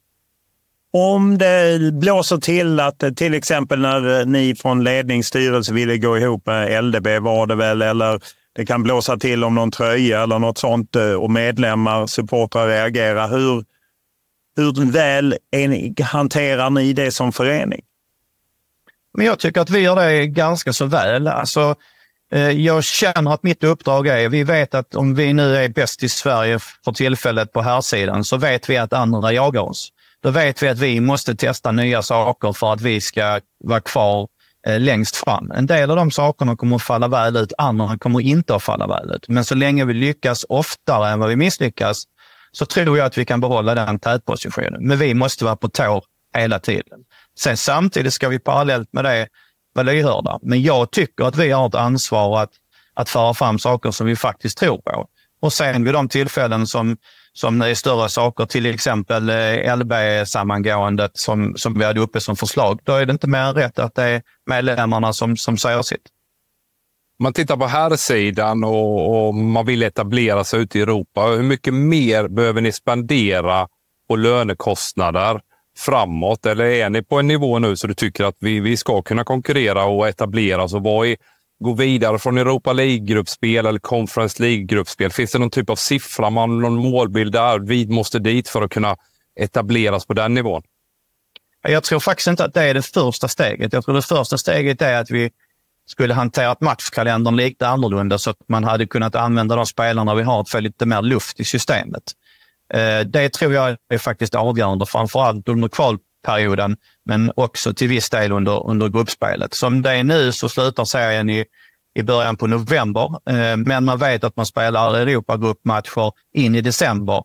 Om det blåser till att till exempel när ni från ledningsstyrelse ville gå ihop med L D B var det väl, eller det kan blåsa till om någon tröja eller något sånt och medlemmar, supportrar reagerar. Hur, hur väl är, hanterar ni det som förening? Men jag tycker att vi gör det ganska så väl. Alltså, jag känner att mitt uppdrag är, vi vet att om vi nu är bäst i Sverige för tillfället på här sidan så vet vi att andra jagar oss. Då vet vi att vi måste testa nya saker för att vi ska vara kvar eh, längst fram. En del av de sakerna kommer att falla väl ut, andra kommer inte att falla väl ut. Men så länge vi lyckas oftare än vad vi misslyckas så tror jag att vi kan behålla den tätpositionen. Men vi måste vara på tå hela tiden. Sen samtidigt ska vi parallellt med det vara lyhörda. Men jag tycker att vi har ett ansvar att, att föra fram saker som vi faktiskt tror på. Och sen vid de tillfällen som som är större saker, till exempel L B-sammangåendet som, som vi hade uppe som förslag, då är det inte mer än rätt att det är medlemmarna som, som säger sitt. Man tittar på här sidan och, och man vill etablera sig ute i Europa. Hur mycket mer behöver ni spendera på lönekostnader framåt? Eller är ni på en nivå nu så du tycker att vi, vi ska kunna konkurrera och etablera oss? Och vad är, gå vidare från Europa League-gruppspel eller Conference League-gruppspel? Finns det någon typ av siffra, man, någon målbild där vi måste dit för att kunna etableras på den nivån? Jag tror faktiskt inte att det är det första steget. Jag tror det första steget är att vi skulle hanterat matchkalendern lite annorlunda så att man hade kunnat använda de spelarna vi har att få lite mer luft i systemet. Det tror jag är faktiskt avgörande, framförallt under kvalperioden men också till viss del under, under gruppspelet. Som det är nu så slutar serien i, i början på november, men man vet att man spelar Europagruppmatcher in i december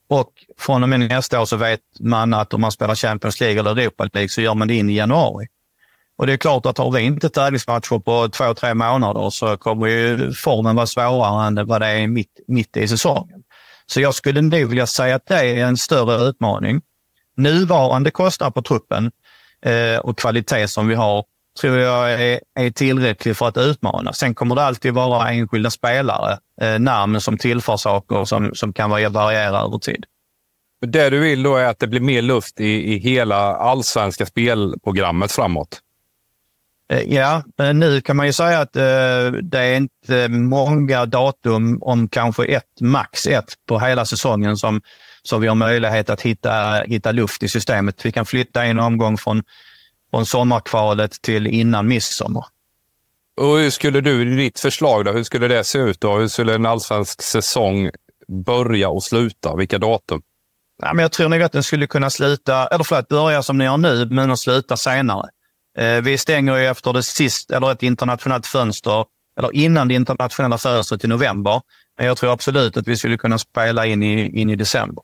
Och från och med nästa år så vet man att om man spelar Champions League eller Europa League så gör man det in i januari. Och det är klart att har vi inte tävlingsmatcher på två, tre månader så kommer ju formen vara svårare än vad det är mitt, mitt i säsongen. Så jag skulle nu vilja säga att det är en större utmaning. Nuvarande kostnad på truppen eh, och kvalitet som vi har tror jag är, är tillräcklig för att utmana. Sen kommer det alltid vara enskilda spelare, eh, namn som tillför saker som, som kan variera över tid. Det du vill då är att det blir mer luft i, i hela allsvenska spelprogrammet framåt? Ja, nu kan man ju säga att eh, det är inte många datum om kanske ett, max ett på hela säsongen som, som vi har möjlighet att hitta, hitta luft i systemet. Vi kan flytta en omgång från, från sommarkvalet till innan midsommar. Och hur skulle du, ditt förslag då, hur skulle det se ut då? Hur skulle en allsvensk säsong börja och sluta? Vilka datum? Ja, men jag tror nog att den skulle kunna sluta, eller förlåt, börja som ni har nu, men att sluta senare. Vi stänger ju efter det sist, eller ett internationellt fönster, eller innan det internationella fönstret i november. Men jag tror absolut att vi skulle kunna spela in i, in i december.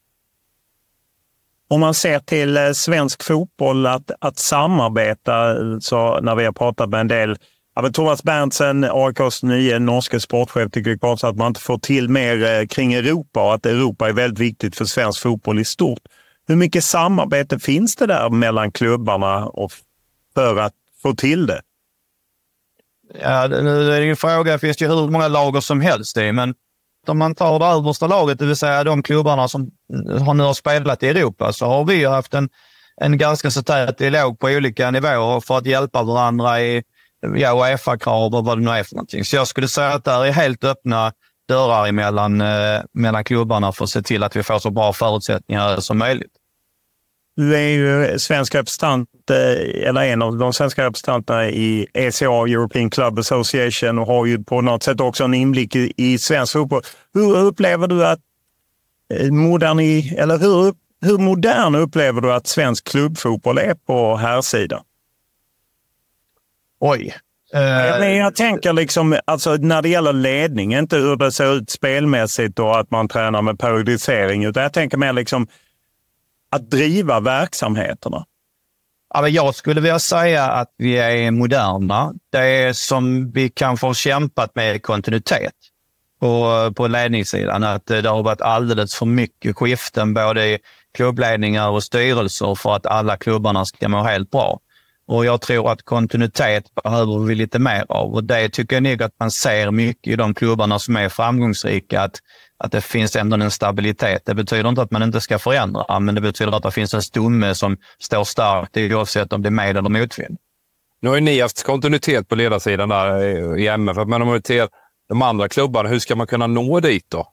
Om man ser till svensk fotboll att, att samarbeta, så när vi har pratat med en del, ja, Thomas Berntsen, A I K:s nya norska sportchef, tycker det är att man inte får till mer kring Europa och att Europa är väldigt viktigt för svensk fotboll i stort. Hur mycket samarbete finns det där mellan klubbarna och för att få till det? Ja, nu är det en fråga. Det finns ju hur många lager som helst i, men om man tar det översta laget, det vill säga de klubbarna som har nu har spelat i Europa, så har vi haft en, en ganska så tät dialog på olika nivåer för att hjälpa varandra i ja, UEFA-krav och vad det nu är för någonting. Så jag skulle säga att det är helt öppna dörrar emellan, eh, mellan klubbarna för att se till att vi får så bra förutsättningar som möjligt. Du är ju svensk representant, eller en av de svenska representanterna i E C A, European Club Association, och har ju på något sätt också en inblick i, i svensk fotboll. Hur upplever du att modern i, eller hur, hur modern upplever du att svensk klubbfotboll är på här sidan? Oj. Uh, jag, jag tänker liksom, alltså när det gäller ledning, inte hur det ser ut spelmässigt och att man tränar med periodisering, utan jag tänker mer liksom att driva verksamheterna. Ja, men jag skulle vilja säga att vi är moderna. Det är som vi kanske har kämpat med kontinuitet på, på ledningssidan. Att det har varit alldeles för mycket skiften både i klubbledningar och styrelser för att alla klubbarna ska må helt bra. Och jag tror att kontinuitet behöver vi lite mer av. Och det tycker jag nog att man ser mycket i de klubbarna som är framgångsrika. Att, att det finns ändå en stabilitet. Det betyder inte att man inte ska förändra. Men det betyder att det finns en stomme som står starkt oavsett om det är med eller motvind. Nu har ju ni haft kontinuitet på ledarsidan där i M F. Men om man ser de andra klubbarna, hur ska man kunna nå dit då?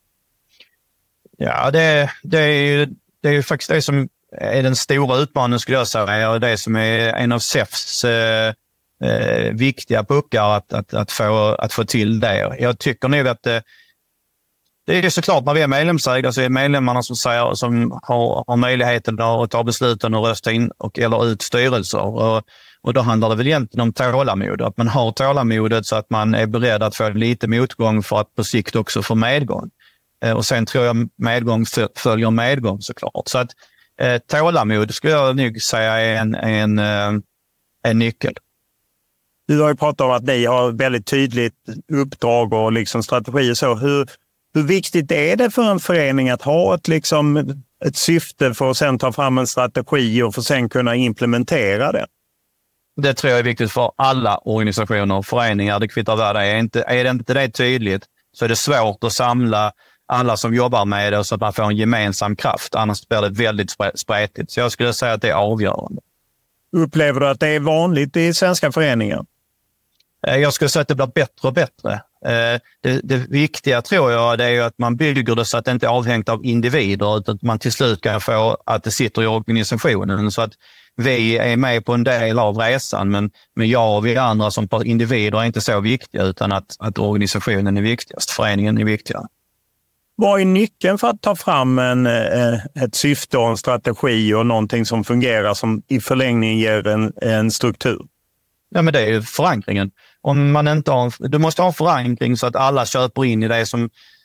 Ja, det, det, är, ju, det är ju faktiskt det som är den stora utmaningen, skulle jag säga, och det som är en av S E Fs eh, eh, viktiga puckar att, att, att, få, att få till det. Jag tycker nog att det, det är såklart när vi är medlemsägda så är medlemmarna som, säger, som har, har möjligheten att ta besluten och rösta in och, eller ut styrelser. Och, och då handlar det väl egentligen om tålamod. Att man har tålamodet så att man är beredd att få lite motgång för att på sikt också få medgång. Eh, och sen tror jag medgång följer medgång såklart. Så att Eh, tålamod skulle jag nog säga är en, en, en nyckel. Du har ju pratat om att ni har väldigt tydligt uppdrag och liksom strategi och så. Hur, hur viktigt är det för en förening att ha ett, liksom, ett syfte för att sen ta fram en strategi och för att sen kunna implementera det? Det tror jag är viktigt för alla organisationer och föreningar. Det kvittar vad det är. Inte, är det inte det tydligt så är det svårt att samla alla som jobbar med det så att man får en gemensam kraft. Annars blir det väldigt spretigt. Så jag skulle säga att det är avgörande. Upplever du att det är vanligt i svenska föreningar? Jag skulle säga att det blir bättre och bättre. Det, det viktiga tror jag det är att man bygger det så att det inte är avhängt av individer utan att man till slut kan få att det sitter i organisationen så att vi är med på en del av resan men, men jag och vi andra som individer är inte så viktiga utan att, att organisationen är viktigast, föreningen är viktigare. Vad är nyckeln för att ta fram en, ett syfte och en strategi och någonting som fungerar som i förlängningen ger en, en struktur? Ja, men det är ju förankringen. Om man inte har, du måste ha en förankring så att alla köper in i det som,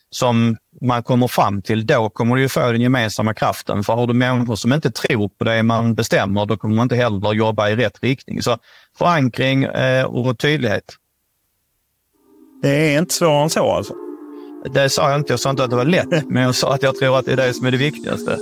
som man kommer fram till, då kommer du ju få den gemensamma kraften. För har du människor som inte tror på det man bestämmer, då kommer man inte heller jobba i rätt riktning. Så förankring eh, och tydlighet. Det är inte svårare än så alltså? Det sa jag inte, jag sa inte att det var lätt, men jag sa att jag tror att det är det som är det viktigaste.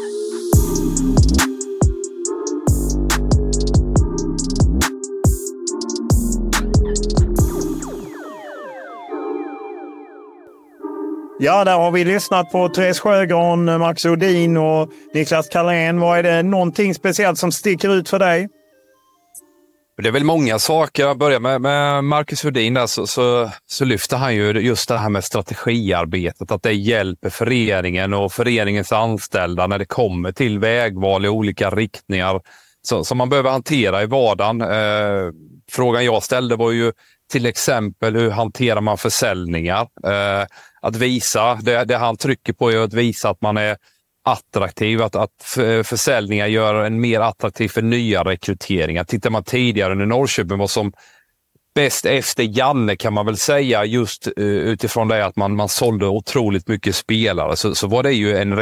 Ja, där har vi lyssnat på Therese Sjögran, Marcus Jordin och Niklas Carlén. Vad är det någonting speciellt som sticker ut för dig? Det är väl många saker. Jag börjar med, med Marcus Jordin där, så, så, så lyfter han ju just det här med strategiarbetet. Att det hjälper föreningen och föreningens anställda när det kommer till vägval i olika riktningar så, som man behöver hantera i vardagen. Eh, frågan jag ställde var ju till exempel hur hanterar man försäljningar? Eh, att visa, det, det han trycker på är att visa att man är attraktiv, att, att försäljningar gör en mer attraktiv för nya rekryteringar. Tittar man tidigare när Norrköping var som bäst efter Janne, kan man väl säga, just uh, utifrån det att man, man sålde otroligt mycket spelare, så, så var det ju en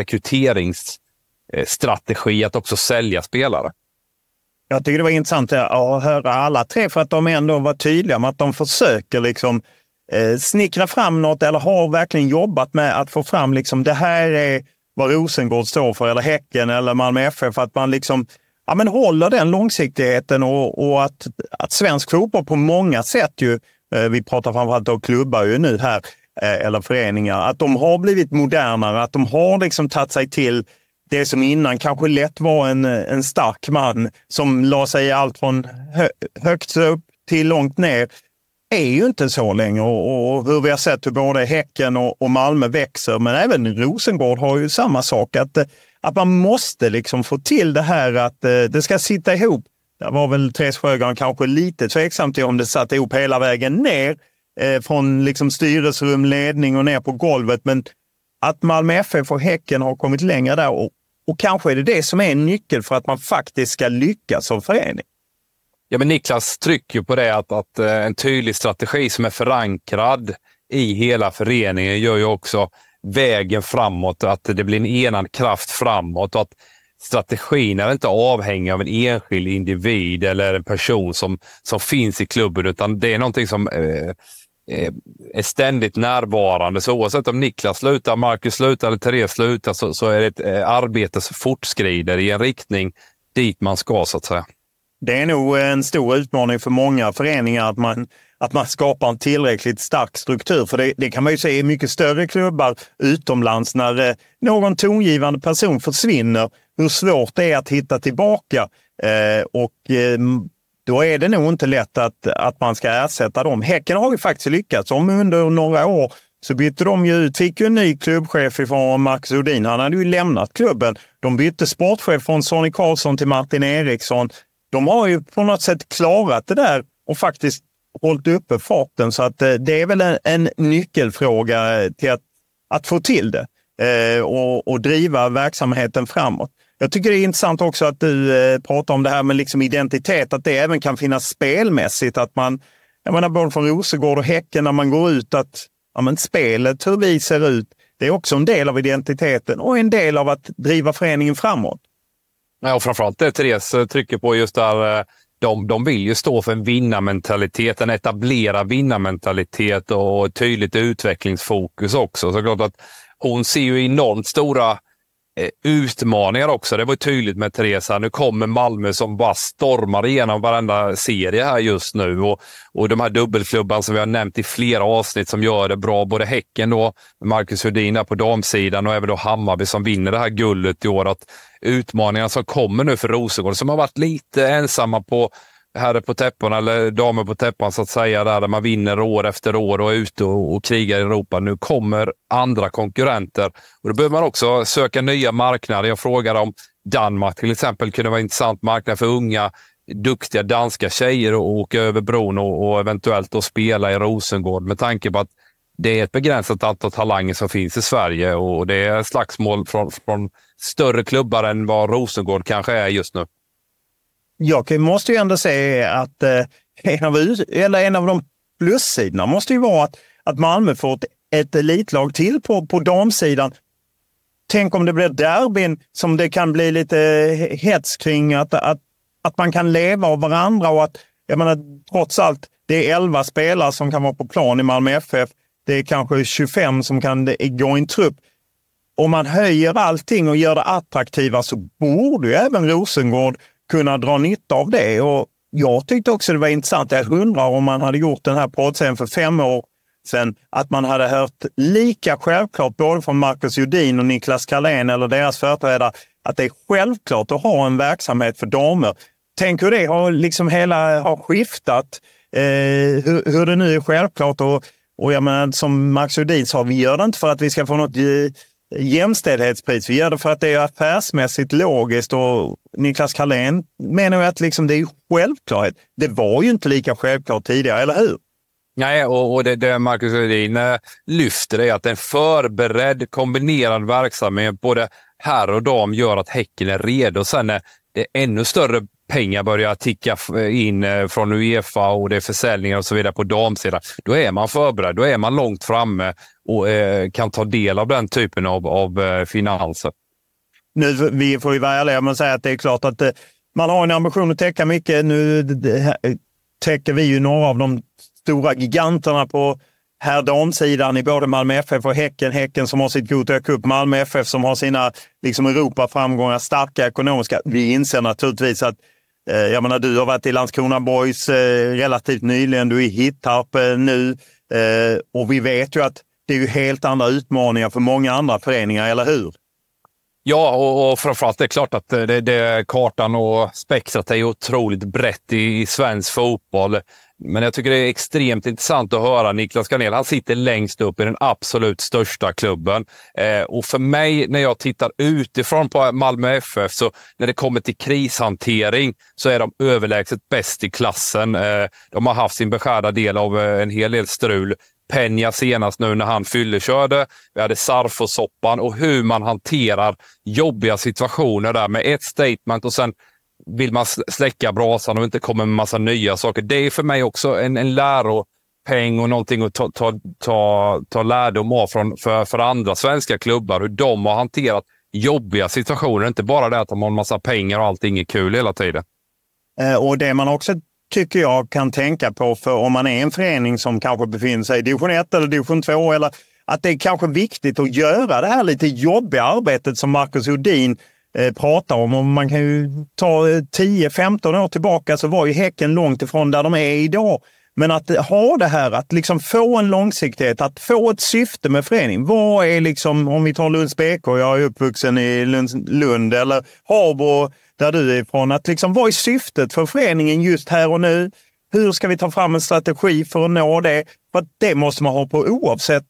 rekryteringsstrategi att också sälja spelare. Jag tycker det var intressant att höra alla tre, för att de ändå var tydliga med att de försöker liksom eh, snickra fram något, eller har verkligen jobbat med att få fram liksom det här är vad Rosengård står för, eller Häcken eller Malmö F F, för att man liksom ja, men håller den långsiktigheten och, och att, att svensk fotboll på många sätt ju, eh, vi pratar framförallt om klubbar ju nu här, eh, eller föreningar, att de har blivit modernare, att de har liksom tagit sig till det som innan kanske lätt var en, en stark man som la sig i allt från hö, högt upp till långt ner, är ju inte så länge, och, och hur vi har sett hur både Häcken och, och Malmö växer, men även Rosengård har ju samma sak, att, att man måste liksom få till det här att eh, det ska sitta ihop. Det var väl Therese Sjögran kanske lite tveksamt till om det satt ihop hela vägen ner eh, från liksom styrelserum, ledning och ner på golvet, men att Malmö F F och Häcken har kommit längre där, och, och kanske är det det som är en nyckel för att man faktiskt ska lyckas som förening. Ja, men Niklas trycker på det att, att en tydlig strategi som är förankrad i hela föreningen gör ju också vägen framåt, att det blir en enad kraft framåt, och att strategin är inte avhängig av en enskild individ eller en person som, som finns i klubben, utan det är någonting som eh, är ständigt närvarande. Så oavsett om Niklas slutar, Marcus slutar eller Therese slutar, så, så är det ett eh, arbete som fortskrider i en riktning dit man ska, så att säga. Det är nog en stor utmaning för många föreningar att man, att man skapar en tillräckligt stark struktur. För det, det kan man ju se i mycket större klubbar utomlands, när eh, någon tongivande person försvinner, hur svårt det är att hitta tillbaka. Eh, och eh, då är det nog inte lätt att, att man ska ersätta dem. Häcken har ju faktiskt lyckats. Om under några år så bytte de ju ut, fick ju en ny klubbchef ifrån Marcus Jordin. Han hade ju lämnat klubben. De bytte sportchef från Sonny Karlsson till Martin Eriksson. De har ju på något sätt klarat det där och faktiskt hållit uppe farten, så att det är väl en, en nyckelfråga till att, att få till det eh, och, och driva verksamheten framåt. Jag tycker det är intressant också att du eh, pratar om det här med liksom identitet, att det även kan finnas spelmässigt, att man, jag menar både från Rosengård och Häcken, när man går ut att ja, men spelet, hur vi ser ut, det är också en del av identiteten och en del av att driva föreningen framåt. Ja, och framförallt det Therese trycker på just där, de, de vill ju stå för en vinnarmentalitet, en etablerad vinnarmentalitet och tydligt utvecklingsfokus också. Så klart att hon ser ju enormt stora eh, utmaningar också. Det var tydligt med Therese. Nu kommer Malmö som bara stormar igenom varenda serie här just nu, och, och de här dubbelklubbarna som vi har nämnt i flera avsnitt som gör det bra. Både Häcken då, Marcus Jordin på damsidan, och även då Hammarby som vinner det här guldet i år. Att utmaningarna som kommer nu för Rosengård, som har varit lite ensamma på herre på täppan eller damer på täppan så att säga, där, där man vinner år efter år och är ute och, och krigar i Europa. Nu kommer andra konkurrenter, och då behöver man också söka nya marknader. Jag frågar om Danmark till exempel kunde vara en intressant marknad för unga, duktiga danska tjejer att åka över bron och, och eventuellt då spela i Rosengård, med tanke på att det är ett begränsat antal talanger som finns i Sverige, och det är slagsmål från, från större klubbar än vad Rosengård kanske är just nu. Jag måste ju ändå säga att eh, en, av, eller en av de plussidorna måste ju vara att, att Malmö får ett ett elitlag till på, på damsidan. Tänk om det blir derbyn som det kan bli lite hets kring, att, att, att man kan leva av varandra och att, jag menar, trots allt, det är elva spelare som kan vara på plan i Malmö F F. Det är kanske tjugofem som kan gå i en trupp. Om man höjer allting och gör det attraktiva så borde ju även Rosengård kunna dra nytta av det. Och jag tyckte också det var intressant. Jag undrar om man hade gjort den här podden för fem år sedan, att man hade hört lika självklart både från Marcus Jodin och Niklas Carlén eller deras företrädare att det är självklart att ha en verksamhet för damer. Tänk hur det har liksom hela har skiftat, eh, hur, hur det nu är självklart. Och, och jag menar, som Max Jodin sa, vi gör det inte för att vi ska få något jämställdhetspris. Vi gör det för att det är affärsmässigt logiskt, och Niklas Carlén menar ju att liksom det är självklart. Det var ju inte lika självklart tidigare, eller hur? Nej, och, och det, det Marcus Jodin äh, lyfter är att en förberedd, kombinerad verksamhet, både herr och dam, gör att Häcken är redo. Sen när det ännu större pengar börjar ticka in äh, från UEFA och det är försäljningar och så vidare på damsidan, då är man förberedd, då är man långt framme och äh, kan ta del av den typen av, av äh, finanser. Nu, vi får ju vara ärliga med att säga att det är klart att äh, man har en ambition att täcka mycket. Nu det, det, täcker vi ju några av de stora giganterna på här damsidan i både Malmö F F och Häcken. Häcken som har sitt Gothia Cup, Malmö F F som har sina liksom Europa-framgångar, starka ekonomiska. Vi inser naturligtvis att eh, jag menar, du har varit i Landskrona Boys eh, relativt nyligen, du är i Hittarp eh, nu eh, och vi vet ju att det är ju helt andra utmaningar för många andra föreningar, eller hur? Ja, och, och framförallt det är klart att det, det, kartan och spektrat är otroligt brett i, i svensk fotboll. Men jag tycker det är extremt intressant att höra Niklas Carlén. Han sitter längst upp i den absolut största klubben. Eh, och för mig, när jag tittar utifrån på Malmö F F, så när det kommer till krishantering så är de överlägset bäst i klassen. Eh, de har haft sin beskärda del av eh, en hel del strul. Penja senast nu när han fyllekörde. Vi hade Sarfo-soppan och hur man hanterar jobbiga situationer där med ett statement och sen vill man släcka brasan och inte komma med massa nya saker. Det är för mig också en, en läropeng och någonting att ta, ta, ta, ta lärdom av från, för, för andra svenska klubbar. Hur de har hanterat jobbiga situationer. Inte bara det att de har en massa pengar och allting är kul hela tiden. Eh, och det man också tycker jag kan tänka på, för om man är en förening som kanske befinner sig i division ett eller division två, eller att det är kanske viktigt att göra det här lite jobbiga arbetet som Marcus Jodin eh, pratar om. Och man kan ju ta tio femton år tillbaka, så var ju Häcken långt ifrån där de är idag. Men att ha det här, att liksom få en långsiktighet, att få ett syfte med förening. Vad är liksom, om vi tar Lunds B K, jag är uppvuxen i Lund, Lund eller Habo där du är ifrån, att liksom, vad är syftet för föreningen just här och nu? Hur ska vi ta fram en strategi för att nå det? För det måste man ha på oavsett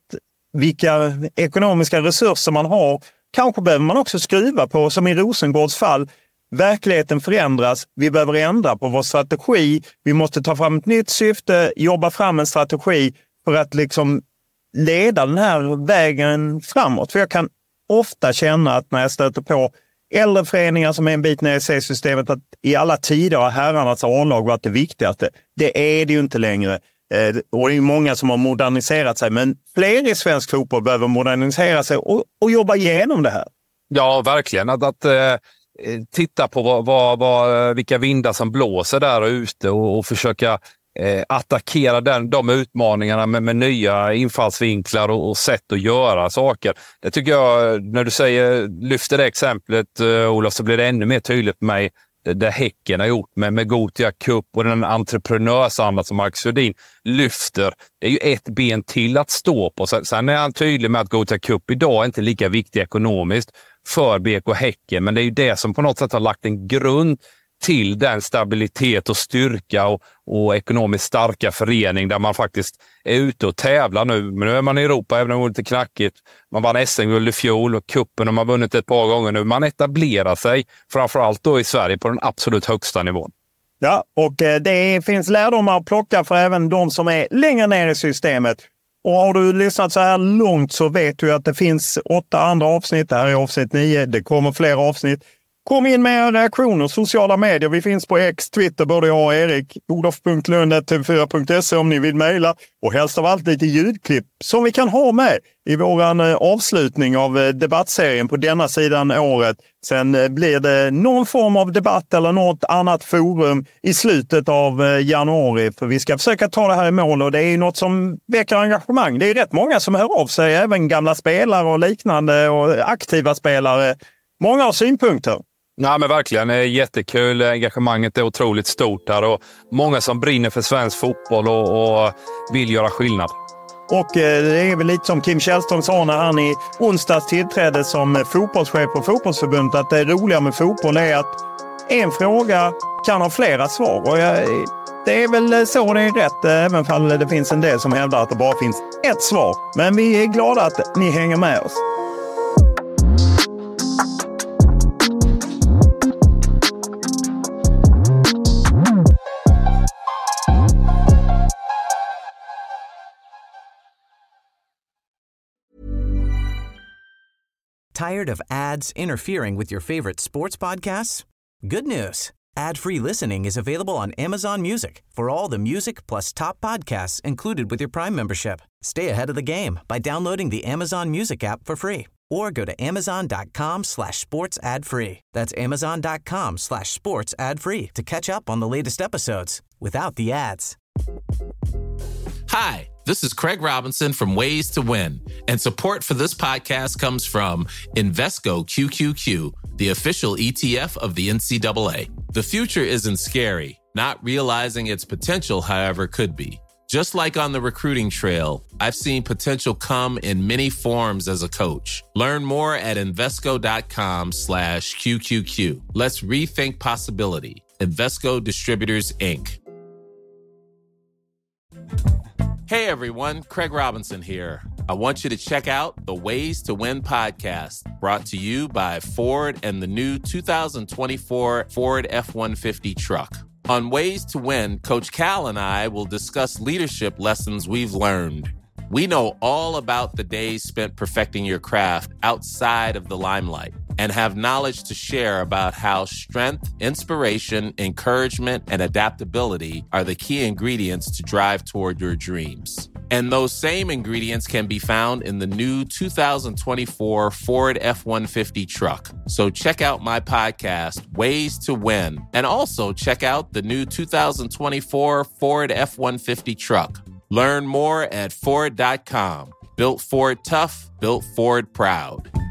vilka ekonomiska resurser man har. Kanske behöver man också skruva på, som i Rosengårds fall. Verkligheten förändras, vi behöver ändra på vår strategi. Vi måste ta fram ett nytt syfte, jobba fram en strategi för att liksom leda den här vägen framåt. För jag kan ofta känna att när jag stöter på äldre föreningar som är en bit ner i C-systemet, att i alla tider har herrarnas A-lag varit det viktigaste. Det är det ju inte längre. Eh, och det är många som har moderniserat sig, men fler i svensk fotboll behöver modernisera sig och, och jobba igenom det här. Ja, verkligen. Att, att eh, titta på vad, vad, vad, vilka vindar som blåser där ute och, och försöka eh, attackera den, de utmaningarna med, med nya infallsvinklar och, och sätt att göra saker. Det tycker jag, när du säger, lyfter det exemplet, eh, Olof, så blir det ännu mer tydligt för mig det, det Häcken har gjort med, med Gothia Cup och den entreprenörsanda som Marcus Jodin lyfter. Det är ju ett ben till att stå på. Sen är han tydlig med att Gothia Cup idag är inte lika viktig ekonomiskt för B K Häcken, men det är ju det som på något sätt har lagt en grund till den stabilitet och styrka och, och ekonomiskt starka förening där man faktiskt är ute och tävlar nu. Men nu är man i Europa, även om det är lite knackigt. Man vann S M-guld i fjol och kuppen har man vunnit ett par gånger nu. Man etablerar sig, framförallt då i Sverige, på den absolut högsta nivån. Ja, och det finns lärdomar att plocka för även de som är längre ner i systemet. Och har du lyssnat så här långt så vet du att det finns åtta andra avsnitt. Det här är avsnitt nio. Det kommer fler avsnitt. Kom in med era reaktioner, sociala medier. Vi finns på X, Twitter, både jag och Erik. olof punkt lund at t v fyra punkt se om ni vill mejla. Och helst av allt lite ljudklipp som vi kan ha med i våran avslutning av debattserien på denna sidan året. Sen blir det någon form av debatt eller något annat forum i slutet av januari. För vi ska försöka ta det här i mål och det är något som väcker engagemang. Det är rätt många som hör av sig, även gamla spelare och liknande och aktiva spelare. Många har synpunkter. Nej, men verkligen. Det är jättekul. Engagemanget är otroligt stort där och många som brinner för svensk fotboll och, och vill göra skillnad. Och eh, det är väl lite som Kim Källström sa när han i onsdags tillträdde som fotbollschef på fotbollsförbundet, att det roliga med fotboll är att en fråga kan ha flera svar. Och jag, det är väl så det är rätt, även om det finns en del som hävdar att det bara finns ett svar. Men vi är glada att ni hänger med oss. Tired of ads interfering with your favorite sports podcasts? Good news. Ad-free listening is available on Amazon Music for all the music plus top podcasts included with your Prime membership. Stay ahead of the game by downloading the Amazon Music app for free or go to amazon.com slash sports ad free. That's amazon.com slash sports ad free to catch up on the latest episodes without the ads. Hi, this is Craig Robinson from Ways to Win, and support for this podcast comes from Invesco Q Q Q, the official E T F of the N C double A. The future isn't scary. Not realizing its potential, however, could be. Just like on the recruiting trail, I've seen potential come in many forms as a coach. Learn more at Invesco.com slash QQQ. Let's rethink possibility. Invesco Distributors, Incorporated. Hey everyone, Craig Robinson here. I want you to check out the Ways to Win podcast, brought to you by Ford and the new two thousand twenty-four Ford F one fifty truck. On Ways to Win, Coach Cal and I will discuss leadership lessons we've learned. We know all about the days spent perfecting your craft outside of the limelight and have knowledge to share about how strength, inspiration, encouragement, and adaptability are the key ingredients to drive toward your dreams. And those same ingredients can be found in the new two thousand twenty-four Ford F one fifty truck. So check out my podcast, Ways to Win, and also check out the new two thousand twenty-four Ford F one fifty truck. Learn more at Ford dot com. Built Ford tough, built Ford proud.